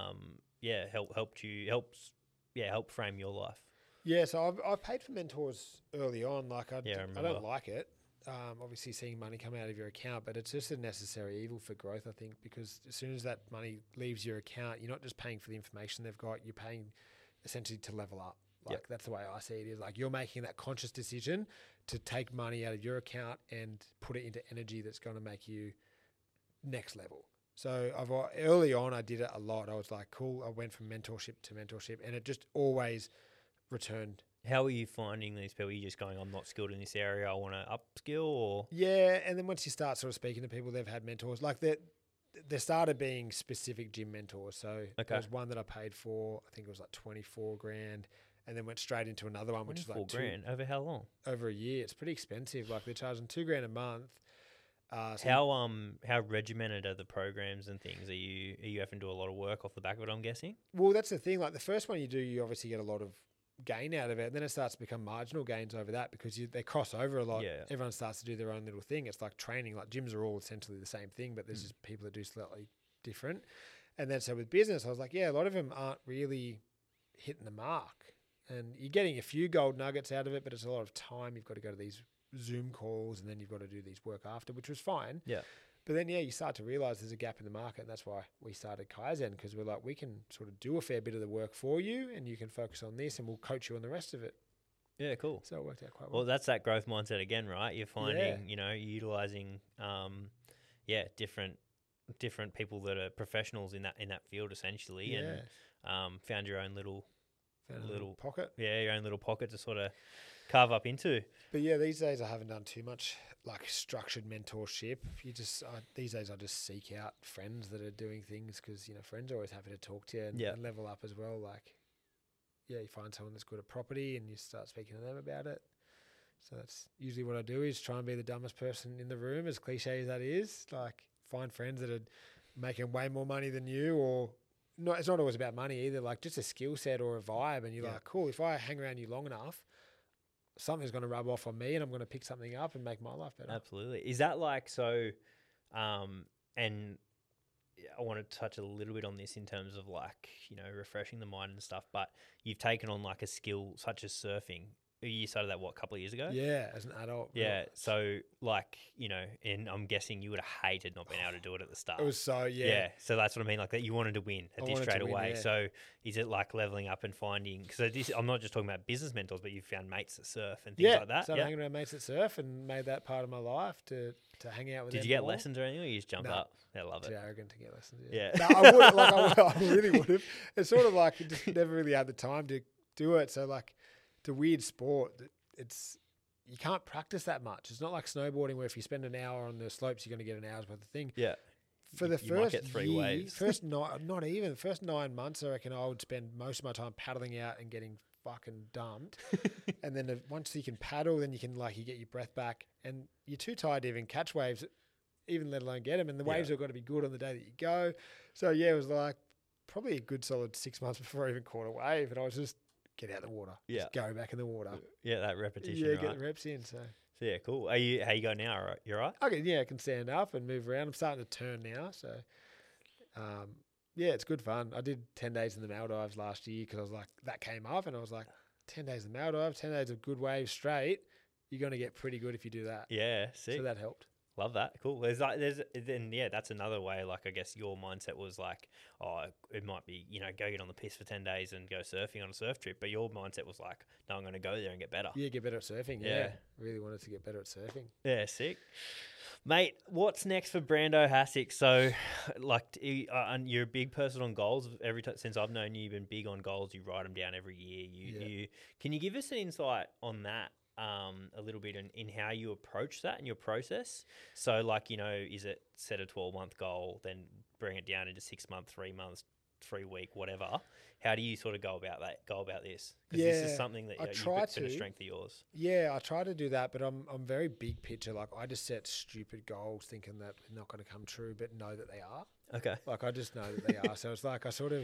help frame your life? Yeah, so I've paid for mentors early on. Like I remember. don't like it. Obviously, seeing money come out of your account, but it's just a necessary evil for growth, I think, because as soon as that money leaves your account, you're not just paying for the information they've got, you're paying essentially to level up. Like that's the way I see it, is like you're making that conscious decision to take money out of your account and put it into energy that's going to make you next level. So early on, I did it a lot. I was like, cool. I went from mentorship to mentorship, and it just always returned. How are you finding these people? Are you just going, I'm not skilled in this area, I want to upskill, or? Yeah, and then once you start sort of speaking to people, they've had mentors. Like there started being specific gym mentors. So there was one that I paid for, I think it was like 24 grand, and then went straight into another one, which is like 4 grand over how long? Over a year. It's pretty expensive. Like they're charging $2 grand a month. So how regimented are the programs and things? Are you having to do a lot of work off the back of it, I'm guessing? Well, that's the thing. Like the first one you do, you obviously get a lot of gain out of it. And then it starts to become marginal gains over that because they cross over a lot. Yeah. Everyone starts to do their own little thing. It's like training. Like gyms are all essentially the same thing, but there's just people that do slightly different. And then so with business, I was like, yeah, a lot of them aren't really hitting the mark. And you're getting a few gold nuggets out of it, but it's a lot of time. You've got to go to these Zoom calls and then you've got to do these work after, which was fine. Yeah. But then, you start to realize there's a gap in the market, and that's why we started Kaizen, because we're like, we can sort of do a fair bit of the work for you, and you can focus on this, and we'll coach you on the rest of it. Yeah, cool. So it worked out quite well. Well, that's that growth mindset again, right? You're finding, you're utilizing, different people that are professionals in that field essentially, and found your own little pocket. Yeah, your own little pocket to sort of carve up into. But yeah, these days I haven't done too much like structured mentorship. These days I just seek out friends that are doing things, because friends are always happy to talk to you and level up as well. Like, you find someone that's good at property and you start speaking to them about it. So that's usually what I do, is try and be the dumbest person in the room, as cliche as that is. Like, find friends that are making way more money than you, or not. It's not always about money either. Like, just a skill set or a vibe, and you're like, cool. If I hang around you long enough, something's going to rub off on me, and I'm going to pick something up and make my life better. Absolutely. Is that like so? And I want to touch a little bit on this in terms of like refreshing the mind and stuff. But you've taken on like a skill such as surfing. You started that a couple of years ago? Yeah, as an adult. Yeah, so like and I'm guessing you would have hated not being able to do it at the start. It was so yeah. So that's what I mean. Like that, you wanted to win at this straight away. Yeah. So is it like leveling up and finding? Because I'm not just talking about business mentors, but you've found mates that surf and things like that. So hanging around mates that surf and made that part of my life to hang out with. Did them you get more. lessons or anything? Or you just jump up? I love it. Too arrogant to get lessons. Yeah. No, I would. I really would have. It's sort of like just never really had the time to do it. So like, it's a weird sport. You can't practice that much. It's not like snowboarding where if you spend an hour on the slopes, you're going to get an hour's worth of thing. Yeah. For the you might first get 3 year, waves. not even the first 9 months, I reckon I would spend most of my time paddling out and getting fucking dumped. And then once you can paddle, then you can you get your breath back, and you're too tired to even catch waves, even let alone get them. And the waves have got to be good on the day that you go. So yeah, it was like probably a good solid 6 months before I even caught a wave, and I was just get out of the water. Yeah. Just go back in the water. Yeah, that repetition. Yeah, right? get the reps in. So yeah, cool. How you go now? Right? You're right. I can stand up and move around. I'm starting to turn now, so it's good fun. I did 10 days in the Maldives last year because I was like, that came up, and I was like, 10 days in the Maldives, 10 days of good waves straight. you're going to get pretty good if you do that. Yeah, sick. So that helped. Love that. Cool. That's another way. Like, I guess your mindset was like, oh, it might be, go get on the piss for 10 days and go surfing on a surf trip. But your mindset was like, no, I'm going to go there and get better. Yeah, get better at surfing. Yeah. Really wanted to get better at surfing. Yeah, sick. Mate, what's next for Brando Hassick? So, you're a big person on goals. Since I've known you, you've been big on goals. You write them down every year. Can you give us an insight on that? A little bit in how you approach that in your process. So is it set a 12-month goal, then bring it down into 6 months, 3 months, 3 week, whatever. How do you sort of go about this? Because this is something that you've been a strength of yours. Yeah, I try to do that, but I'm very big picture. Like, I just set stupid goals thinking that they're not going to come true, but know that they are. Okay. Like, I just know that they are. So it's like I sort of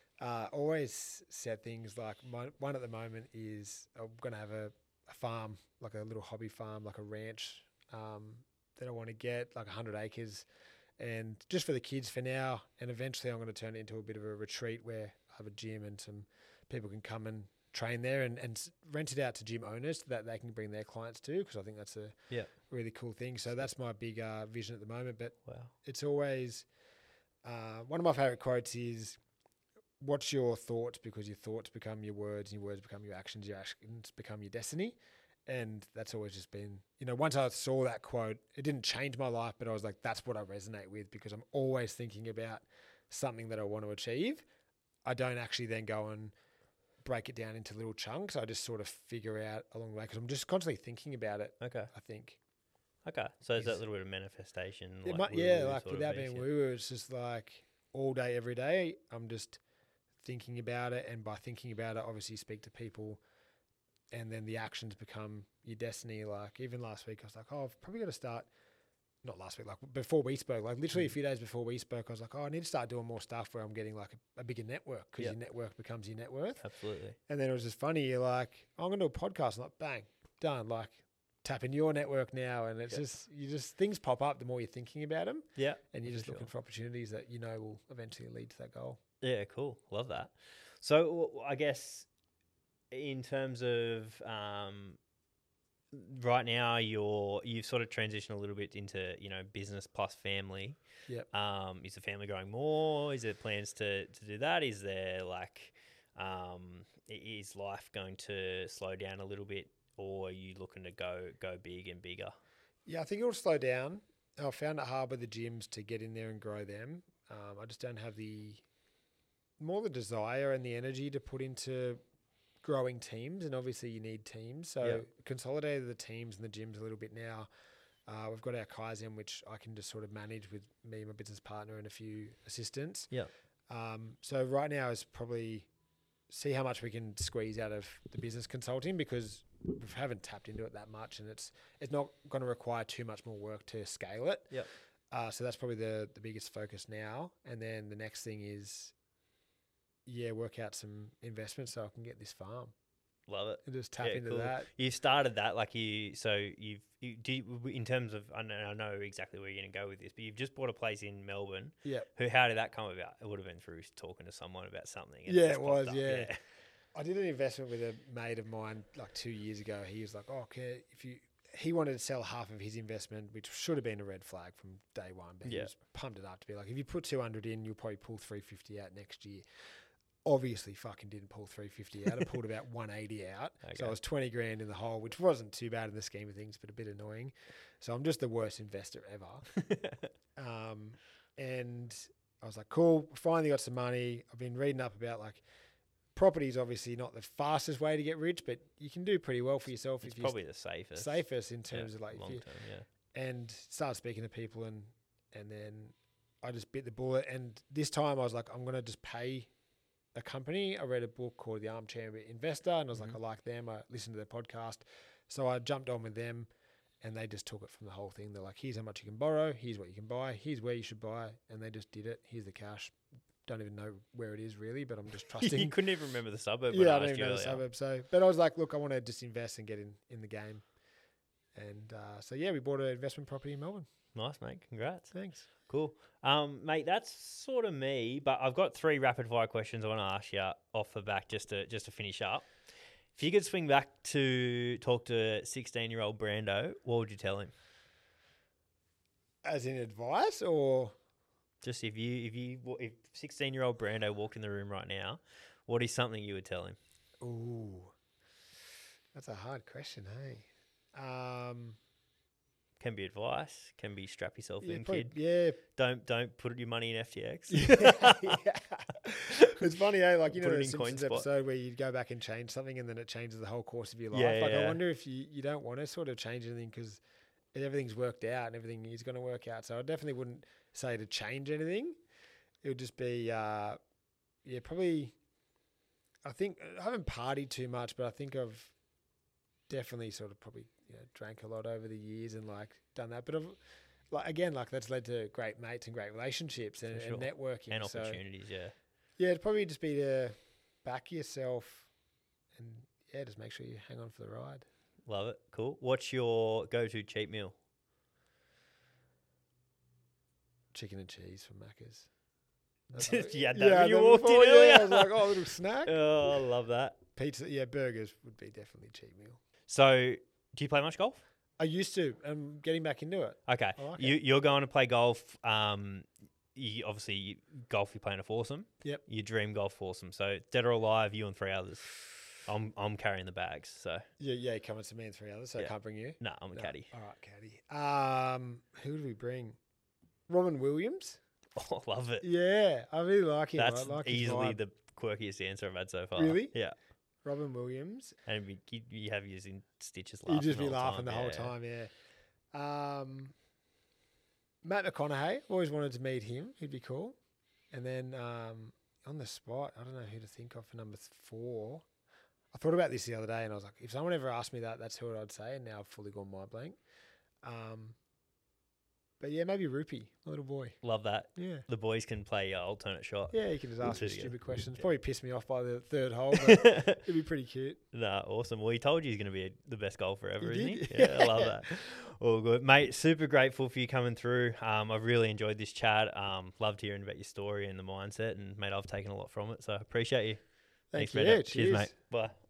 always set things like one at the moment is I'm going to have a farm, like a little hobby farm, like a ranch that I want to get, like 100 acres, and just for the kids for now. And eventually I'm going to turn it into a bit of a retreat where I have a gym and some people can come and train there and rent it out to gym owners so that they can bring their clients too, because I think that's a really cool thing. So that's my big vision at the moment. But it's always one of my favorite quotes is, what's your thoughts, because your thoughts become your words, and your words become your actions become your destiny. And that's always just been, once I saw that quote, it didn't change my life, but I was like, that's what I resonate with, because I'm always thinking about something that I want to achieve. I don't actually then go and break it down into little chunks. I just sort of figure out along the way, because I'm just constantly thinking about it. Okay. I think. Okay. So there's that little bit of manifestation. Without being woo-woo, it's just like all day, every day, I'm just thinking about it. And by thinking about it, obviously you speak to people, and then the actions become your destiny. Like, even last week, I was like, I've probably got to start. Not last week, like before we spoke, like literally a few days before we spoke, I was like, I need to start doing more stuff where I'm getting like a bigger network, because your network becomes your net worth. Absolutely. And then it was just funny. You're like, I'm going to do a podcast. I'm like, bang, done. Like, tap into your network now. And it's just things pop up the more you're thinking about them. Yeah. And you're just looking for opportunities that will eventually lead to that goal. Yeah, cool. Love that. So I guess in terms of right now, you've sort of transitioned a little bit into business plus family. Yep. Is the family growing more? Is there plans to do that? Is there is life going to slow down a little bit, or are you looking to go big and bigger? Yeah, I think it'll slow down. I found it hard with the gyms to get in there and grow them. I just don't have the desire and the energy to put into growing teams, and obviously you need teams. So consolidated the teams and the gyms a little bit now. We've got our Kaizen, which I can just sort of manage with me and my business partner and a few assistants. Yeah. So right now is probably see how much we can squeeze out of the business consulting, because we haven't tapped into it that much, and it's not going to require too much more work to scale it. Yep. So that's probably the biggest focus now. And then the next thing is, work out some investments so I can get this farm. Love it. And just tap into that. You started that in terms of, I know exactly where you're going to go with this, but you've just bought a place in Melbourne. Yeah. How did that come about? It would have been through talking to someone about something. It was. Yeah. I did an investment with a mate of mine like 2 years ago. He was like, okay, he wanted to sell half of his investment, which should have been a red flag from day one, but he was pumped it up to be like, if you put 200 in, you'll probably pull 350 out next year. Obviously fucking didn't pull 350 out. I pulled about 180 out. Okay. So I was 20 grand in the hole, which wasn't too bad in the scheme of things, but a bit annoying. So I'm just the worst investor ever. And I was like, cool, finally got some money. I've been reading up about like property is obviously not the fastest way to get rich, but you can do pretty well for yourself. It's probably the safest. Safest in terms of like long term, and started speaking to people and then I just bit the bullet. And this time I was like, I'm going to just pay a company. I read a book called The Armchair Investor, and I was like, I like them. I listened to their podcast. So I jumped on with them, and they just took it from the whole thing. They're like, here's how much you can borrow. Here's what you can buy. Here's where you should buy. And they just did it. Here's the cash. Don't even know where it is really, but I'm just trusting. You couldn't even remember the suburb. Yeah, I don't even know the suburb. So, but I was like, look, I want to just invest and get in the game. And we bought an investment property in Melbourne. Nice, mate. Congrats. Thanks. Cool. Mate, that's sort of me, but I've got 3 rapid fire questions I want to ask you off the back just to finish up. If you could swing back to talk to 16-year-old Brando, what would you tell him? As in advice, or Just if 16-year-old Brando walked in the room right now, what is something you would tell him? ooh, that's a hard question, hey. Can be advice, can be strap yourself in, probably, kid. yeah. Don't put your money in FTX. Yeah. It's funny, eh? Like, you know, Put it the in Simpsons CoinSpot. episode where you go back and change something and then it changes the whole course of your life. Yeah, like, I yeah. wonder if you don't want to sort of change anything because everything's worked out and everything is going to work out. So I definitely wouldn't say to change anything. It would just be, probably, I think, I haven't partied too much, but I think I've definitely sort of probably, drank a lot over the years and like done that. But I've, that's led to great mates and great relationships and, For sure. and networking. And So, opportunities, yeah. yeah, it'd probably just be to back yourself and, just make sure you hang on for the ride. Love it. Cool. What's your go-to cheap meal? Chicken and cheese from Macca's. You had that when you walked in I earlier. was like, oh, a little snack. Oh, I love that. Pizza, burgers would be definitely cheap meal. So, do you play much golf? I used to. I'm getting back into it. Okay. I like You're going to play golf. Golf you're playing a foursome. Yep. Your dream golf foursome. So, dead or alive, you and 3 others. I'm carrying the bags. So, Yeah, coming to me and 3 others, so Yeah. I can't bring you. no, I'm a caddy. All right, caddy. Who do we bring? Robin Williams. Oh, love it. Yeah, I really like him. That's I like his easily vibe. the quirkiest answer I've had so far. Really? Yeah. Robin Williams. And you have yours in stitches laughing. You'd just be the whole laughing time. the whole time, yeah. Matt McConaughey, always wanted to meet him. He'd be cool. And then on the spot, I don't know who to think of for number 4. I thought about this the other day and I was like, if someone ever asked me that, that's who I'd say. And now I've fully gone mind blank. But yeah, maybe Rupee, my little boy. Love that. Yeah. The boys can play alternate shot. Yeah, you can just ask me Pretty good. stupid questions. Probably piss me off by the third hole, but it'd be pretty cute. Nah, awesome. Well, he told you he's going to be the best golfer ever, He isn't he? did. Yeah, I love that. All good. Mate, super grateful for you coming through. I've really enjoyed this chat. Loved hearing about your story and the mindset. And, mate, I've taken a lot from it. So, appreciate you. Thanks, Brando. Cheers. Cheers, mate. Bye.